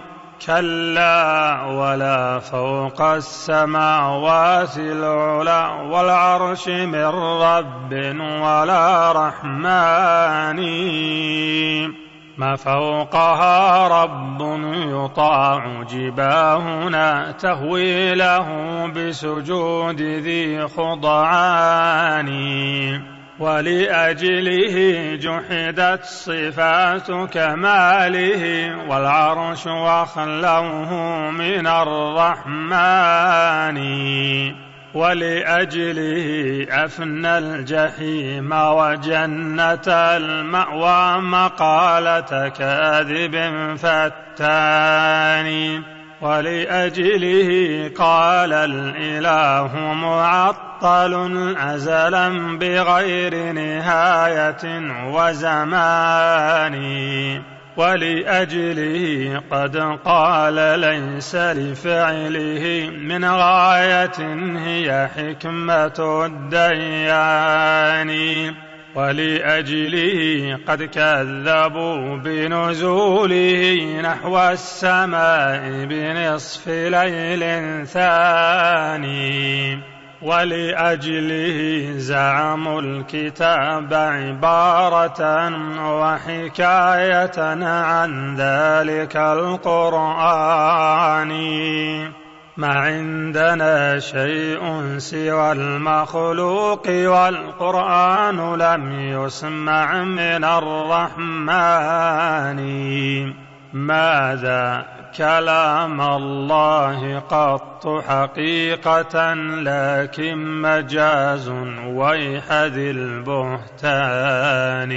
كلا ولا فوق السماوات العلى والعرش من رب ولا رحمن. ما فوقها رب يطاع جباهنا تهوي له بسجود ذي خضعان. ولأجله جحدت صفات كماله والعرش وخلوه من الرحمن. ولأجله أفنى الجحيم وجنة المأوى مقالة كاذب فتان. ولأجله قال الإله معطل أزلا بغير نهاية وزمان. ولأجله قد قال ليس لفعله من غاية هي حكمة الديان. ولأجله قد كذبوا بنزوله نحو السماء بنصف ليل ثاني. ولأجله زعموا الكتاب عبارة وحكاية عن ذلك القرآن. ما عندنا شيء سوى المخلوق والقرآن لم يسمع من الرحمن. ماذا كلام الله قط حقيقة لكن مجاز ويح ذي البهتان.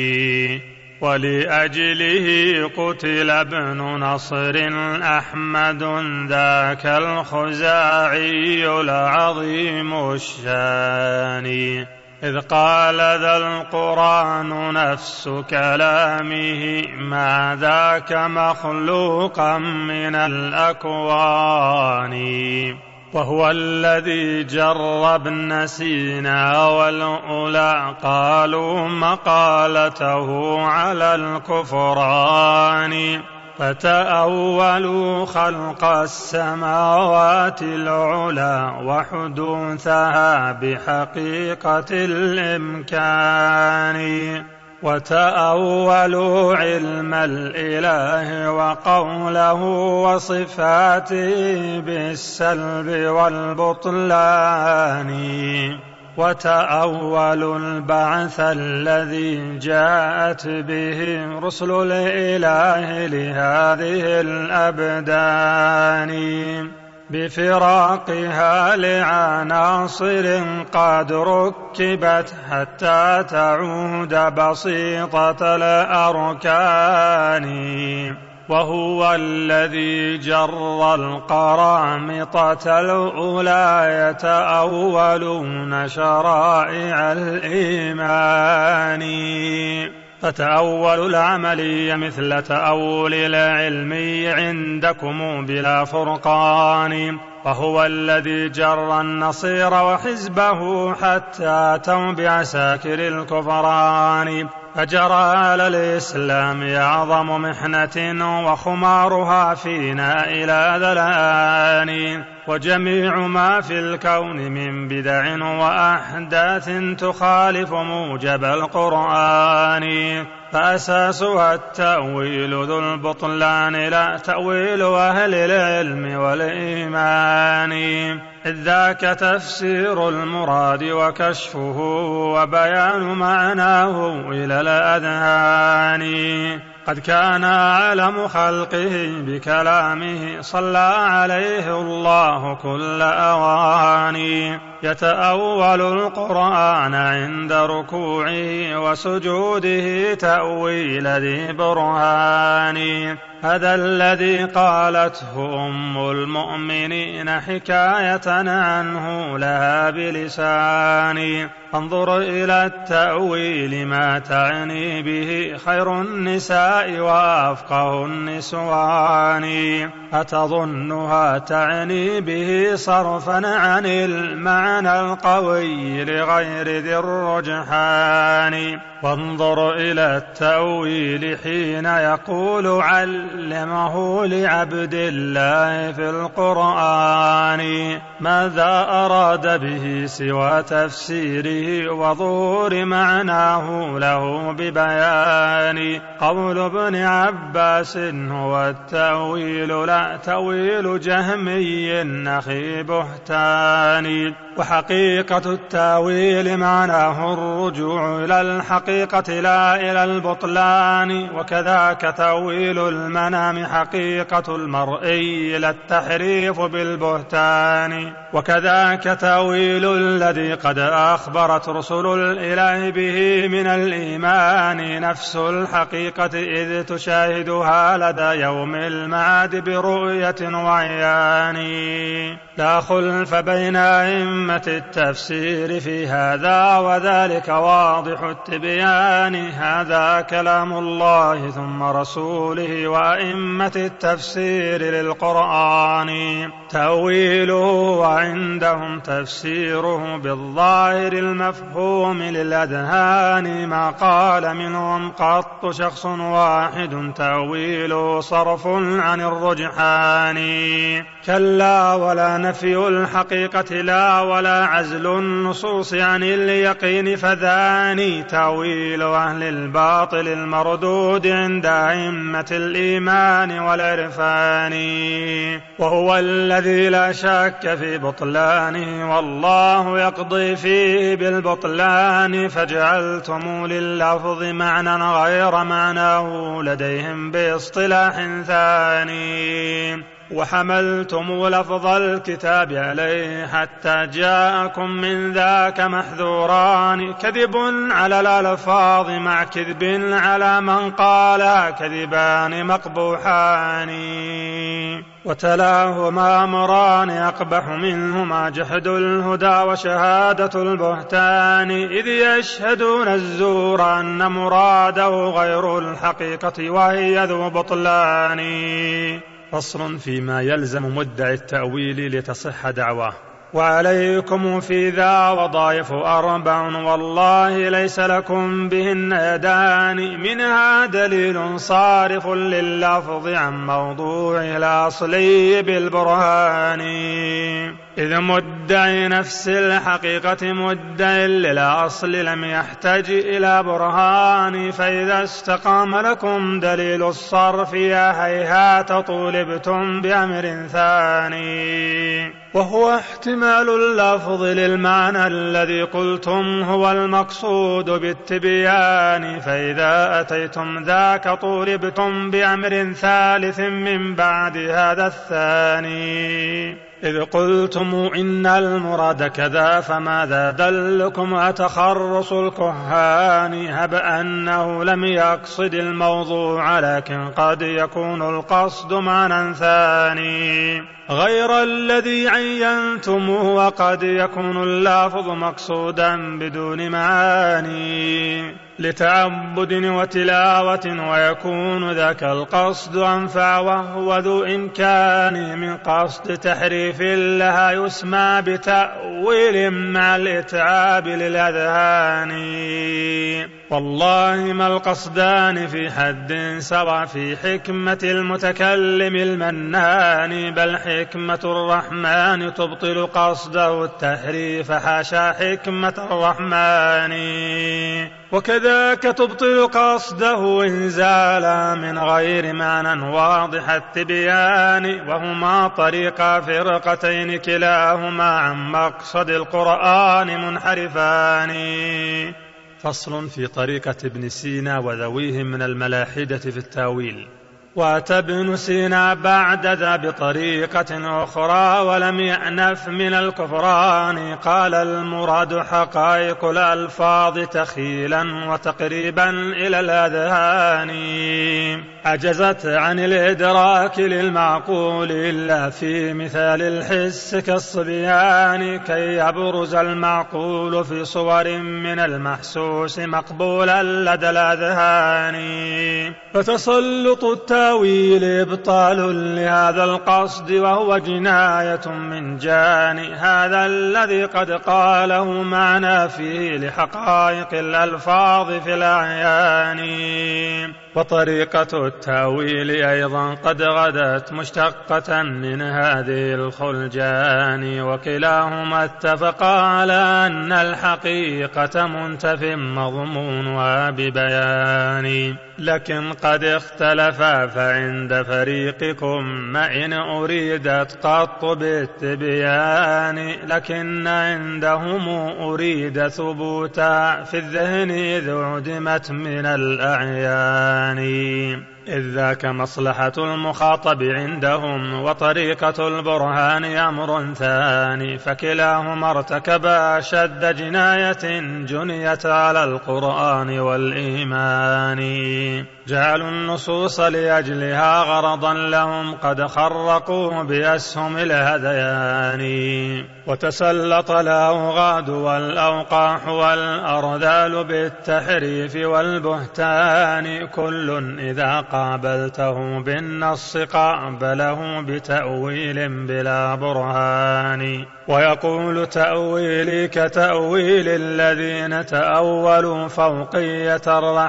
ولأجله قتل ابن نصر أحمد ذاك الخزاعي العظيم الشان. إذ قال ذا القرآن نفس كلامه ما ذاك مخلوقا من الأكوان. وهو الذي جرب ابن سينا والأولى قالوا مقالته على الكفران. فتأولوا خلق السماوات العلى وحدوثها بحقيقة الإمكان. وتأولوا علم الإله وقوله وصفاته بالسلب والبطلان. وتأولوا البعث الذي جاءت به رسل الإله لهذه الأبدان بفراقها لعناصر قد ركبت حتى تعود بسيطة الأركان. وهو الذي جر القرامطة الأولى يتأولون شرائع الإيمان. فتأولوا العملي مثل تأول العلمي عندكم بلا فرقان. وهو الذي جر النصير وحزبه حتى أتوا بعساكر الكفران. فجرى على الإسلام أعظم محنة وخمارها فينا إلى ذلان. وجميع ما في الكون من بدع وأحداث تخالف موجب القرآن. فأساسها التأويل ذو البطلان لا تأويل أهل العلم والإيمان. إذ ذاك تفسير المراد وكشفه وبيان معناه إلى الأذهان. قد كان أعلم خلقه بكلامه صلى عليه الله كل أواني. يتأول القرآن عند ركوعه وسجوده تأويل ذي برهان. هذا الذي قالته أم المؤمنين حكاية عنه لها بلسان. انظر إلى التأويل ما تعني به خير النساء وأفقه النسوان. أتظنها تعني به صرفا عن المعنى القوي لغير ذي الرجحان. وانظر إلى التأويل حين يقول علمه لعبد الله في القرآن. ماذا أراد به سوى تفسيره وظهور معناه له ببيان. قول ابن عباس هو التأويل لا تأويل جهمي أخي بهتان. وحقيقة التاويل معناه الرجوع إلى الحقيقة لا إلى البطلان. وكذاك تأويل المنام حقيقة المرئي إلى التحريف بالبهتان. وكذاك تأويل الذي قد أخبرت رسل الإله به من الإيمان نفس الحقيقة إذ تشاهدها لدى يوم المعاد برؤية وعيان. لا خلف بين أئمة التفسير في هذا وذلك واضح التبيان. هذا كلام الله ثم رسوله وأئمة التفسير للقرآن. تأويله وعندهم تفسيره بالظاهر المفهوم للأذهان. ما قال منهم قط شخص واحد تأويله صرف عن الرجحان. كلا ولا نفي الحقيقة لا ولا عزل النصوص عن اليقين فذاني تأويل أهل الباطل المردود عند أئمة الإيمان والعرفان. وهو الذي لا شك في بطلانه والله يقضي فيه بالبطلان. فجعلتم لللفظ معنى غير معناه لديهم باصطلاح ثاني. وحملتم لفظ الكتاب عليه حتى جاءكم من ذاك محذوران. كذب على الألفاظ مع كذب على من قال كذبان مقبوحان. وتلاهما أمران أقبح منهما جحد الهدى وشهادة البهتان. إذ يشهدون الزور أن مراده غير الحقيقة وهي ذو بطلان. فصل فيما يلزم مدعي التأويل لتصح دعواه. وعليكم في ذا وظائف 4 والله ليس لكم بهن يدان. منها دليل صارف لللفظ عن موضوع الأصلي بالبرهان. إذ مدعي نفس الحقيقة مدعي للأصل لم يحتج إلى برهان. فإذا استقام لكم دليل الصرف يا هيهات طولبتم بأمر ثاني. وهو احتمال اللفظ للمعنى الذي قلتم هو المقصود بالتبيان. فإذا أتيتم ذاك طولبتم بأمر ثالث من بعد هذا الثاني. إذ قلتم إن المراد كذا فماذا دلكم أتخرص الكهان. هب أنه لم يقصد الموضوع لكن قد يكون القصد معنى ثاني غير الذي عينتموه. وقد يكون اللفظ مقصودا بدون معاني لتعبد وتلاوة ويكون ذاك القصد أنفع وهو ذو إمكان من قصد تحريف لها يسمى بتأويل مع الإتعاب للأذهان. والله ما القصدان في حد سواء في حكمة المتكلم المنان. بل حكمة الرحمن تبطل قصده التحريف حاشا حكمة الرحمن. وكذاك تبطل قصده إنزالا من غير معنى واضح التبيان. وهما طريقا فرقتين كلاهما عن مقصد القرآن منحرفان. فصل في طريقة ابن سينا وذويه من الملاحدة في التاويل. وأتى ابن سينا بعد ذا بطريقة أخرى ولم يأنف من الكفران. قال المراد حقائق الألفاظ تخيلا وتقريبا إلى الأذهان. عجزت عن الإدراك للمعقول إلا في مثال الحس كالصبيان. كي يبرز المعقول في صور من المحسوس مقبولا لدى الأذهان. فتسلط التاويل إبطال لهذا القصد وهو جناية من جاني هذا الذي قد قاله معنى فيه لحقائق الألفاظ في الأعيان. وطريقة التأويل أيضا قد غدت مشتقة من هذه الخلجان، وكلاهما اتفقا على أن الحقيقة منتف مضمونها ببيان، لكن قد اختلفا فعند فريقكم ما إن أريدت قط بالتبيان، لكن عندهم أريد ثبوتا في الذهن إذ عدمت من الأعيان، إذ ذاك مصلحة المخاطب عندهم وطريقة البرهان أمر ثاني، فكلاهما ارتكبا أشد جناية جنيت على القرآن والإيمان، جعلوا النصوص لأجلها غرضا لهم قد خرقوه بأسهم الهذيان، وتسلط الأوغاد والأوقاح والأرذال بالتحريف والبهتان، كل إذا قابلته بالنص قابله بتأويل بلا برهان، ويقول تأويلي كتأويل الذين تأولوا فوقية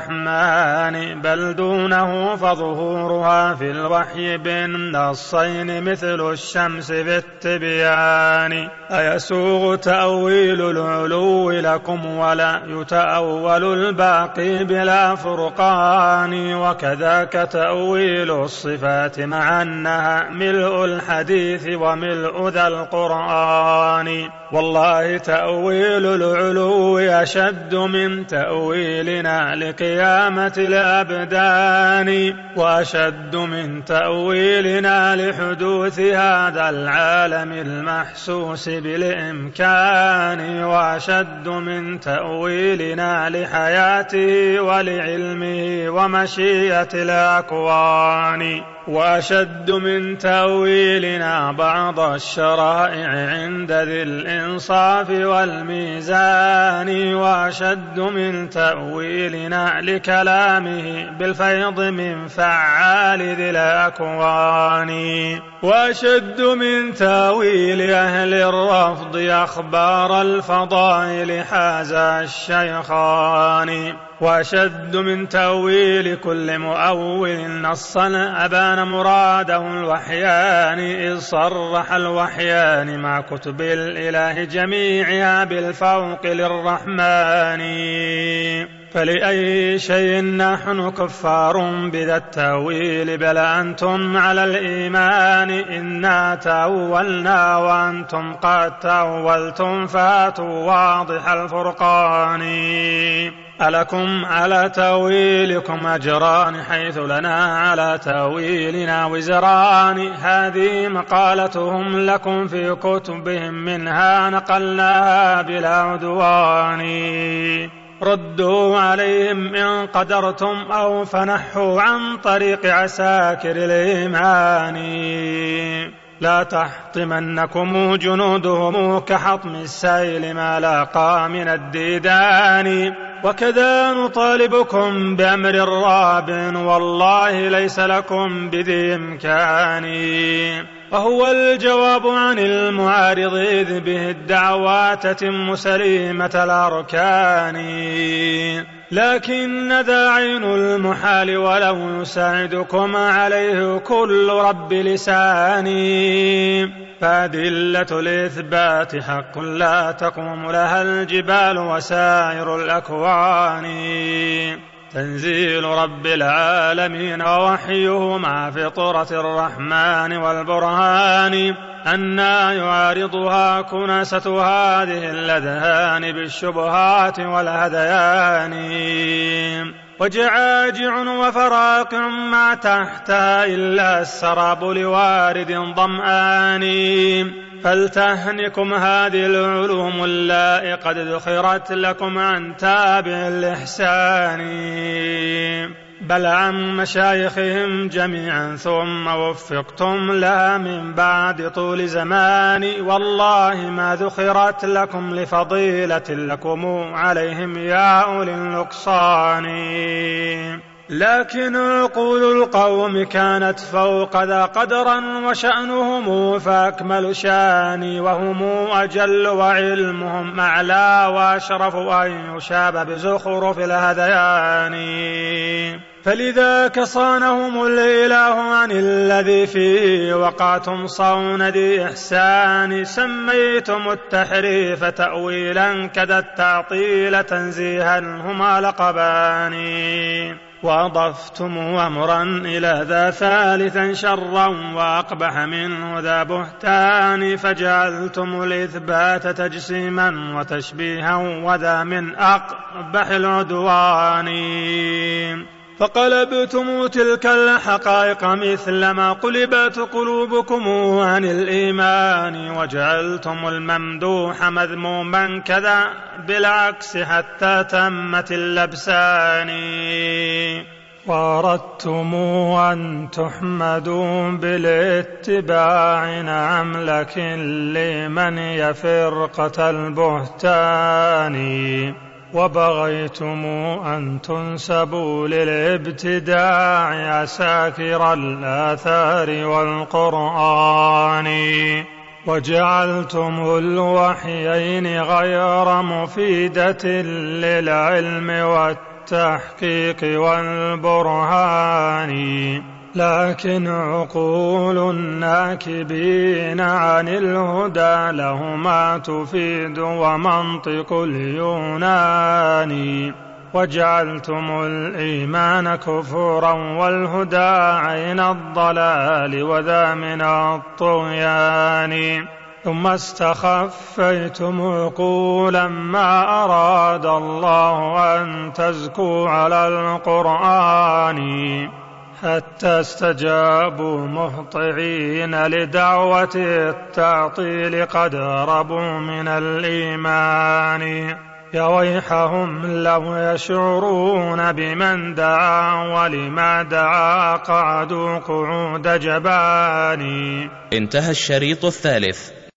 الرحمن، بل دونه فظهورها في الوحي بالنصين مثل الشمس في التبيان، أيسوغ تأويل العلو لكم ولا يتأول الباقي بلا فرقان، وكذاك تأويل الصفات مع أنها ملء الحديث وملء ذا القرآن، والله تأويل العلو أشد من تأويلنا لقيامة الأبدان، وأشد من تأويلنا لحدوث هذا العالم المحسوس بالإمكان، وأشد من تأويلنا لحياته ولعلمه ومشيئة الأكوان، وأشد من تأويلنا بعض الشرائع عند ذي الإنصاف والميزان، وأشد من تأويلنا لكلامه بالفيض من فعال ذي الأكوان، وأشد من تأويل أهل الرفض أخبار الفضائل حاز الشيخان، وأشد من تأويل كل مؤول نصا أبان مراده الوحيان، إذ صرح الوحيان مع كتب الإله جميعها بالفوق للرحمن، فلأي شيء نحن كفار بذا التأويل بل أنتم على الإيمان، إنا تأولنا وأنتم قد تأولتم فاتوا واضح الفرقان، ألكم على تأويلكم أجران حيث لنا على تأويلنا وزران، هذه مقالتهم لكم في كتبهم منها نقلناها بلا عدوان، ردوا عليهم إن قدرتم أو فنحوا عن طريق عساكر الإيمان، لا تحطمنكم جنودهم كحطم السيل ما لاقى من الديدان، وكذا نطالبكم بأمر راب والله ليس لكم بذي إمكان، وهو الجواب عن المعارض إذ به الدعوات تتم سليمة الأركان، لكن ذا عين المحال ولو يساعدكم عليه كل رب لساني، فأدلة الإثبات حق لا تقوم لها الجبال وسائر الأكوان، تنزيل رب العالمين ووحيه مع فطرة الرحمن والبرهان، أنى يعارضها كناسة هذه الأذهان بالشبهات والهذيان، وجعاجع وفراق ما تحتها إلا السراب لوارد ظمآن، فلتهنكم هذه العلوم اللائي قد ذخرت لكم عن تابع الإحسان، بل عن مشايخهم جميعا ثم وفقتم لها من بعد طول زمان، والله ما ذخرت لكم لفضيلة لكم عليهم يا أولي النقصان، لكن عقول القوم كانت فوق ذا قدرا وشأنهم فأكمل شاني، وهم أجل وعلمهم أعلى وأشرف أن يشاب بزخرف الهذيان. فلذاك صانهم الإله عن الذي فيه وقعتم صون ذي إحسان. سميتم التحريف تأويلا كذا التعطيل تنزيها هما لقبان. وأضفتم أمرا إلى ذا ثالثا شرا وأقبح منه ذا بهتان. فجعلتم الإثبات تجسيما وتشبيها وذا من أقبح العدوان. فقلبتم تلك الحقائق مثلما قلبت قلوبكم عن الإيمان. وجعلتم الممدوح مذموما كذا بالعكس حتى تمت اللبسان. وأردتم أن تحمدوا بالاتباع نعم، لكن لمن يفرقة البهتان. وبغيتم أن تنسبوا للابتداع عساكر الآثار والقرآن. وجعلتم الوحيين غير مفيدة للعلم والتحقيق والبرهان. لكن عقول الناكبين عن الهدى لهما تفيد ومنطق اليونان. وجعلتم الإيمان كفرا والهدى عين الضلال وذا من الطغيان. ثم استخفيتم عقولا ما أراد الله أن تزكوا على القرآن، حتى استجابوا مهطعين لدعوة التعطيل قد ربوا من الإيمان. يا ويحهم لو يشعرون بمن دعا ولما دعا قعدوا قعود جبان. انتهى الشريط الثالث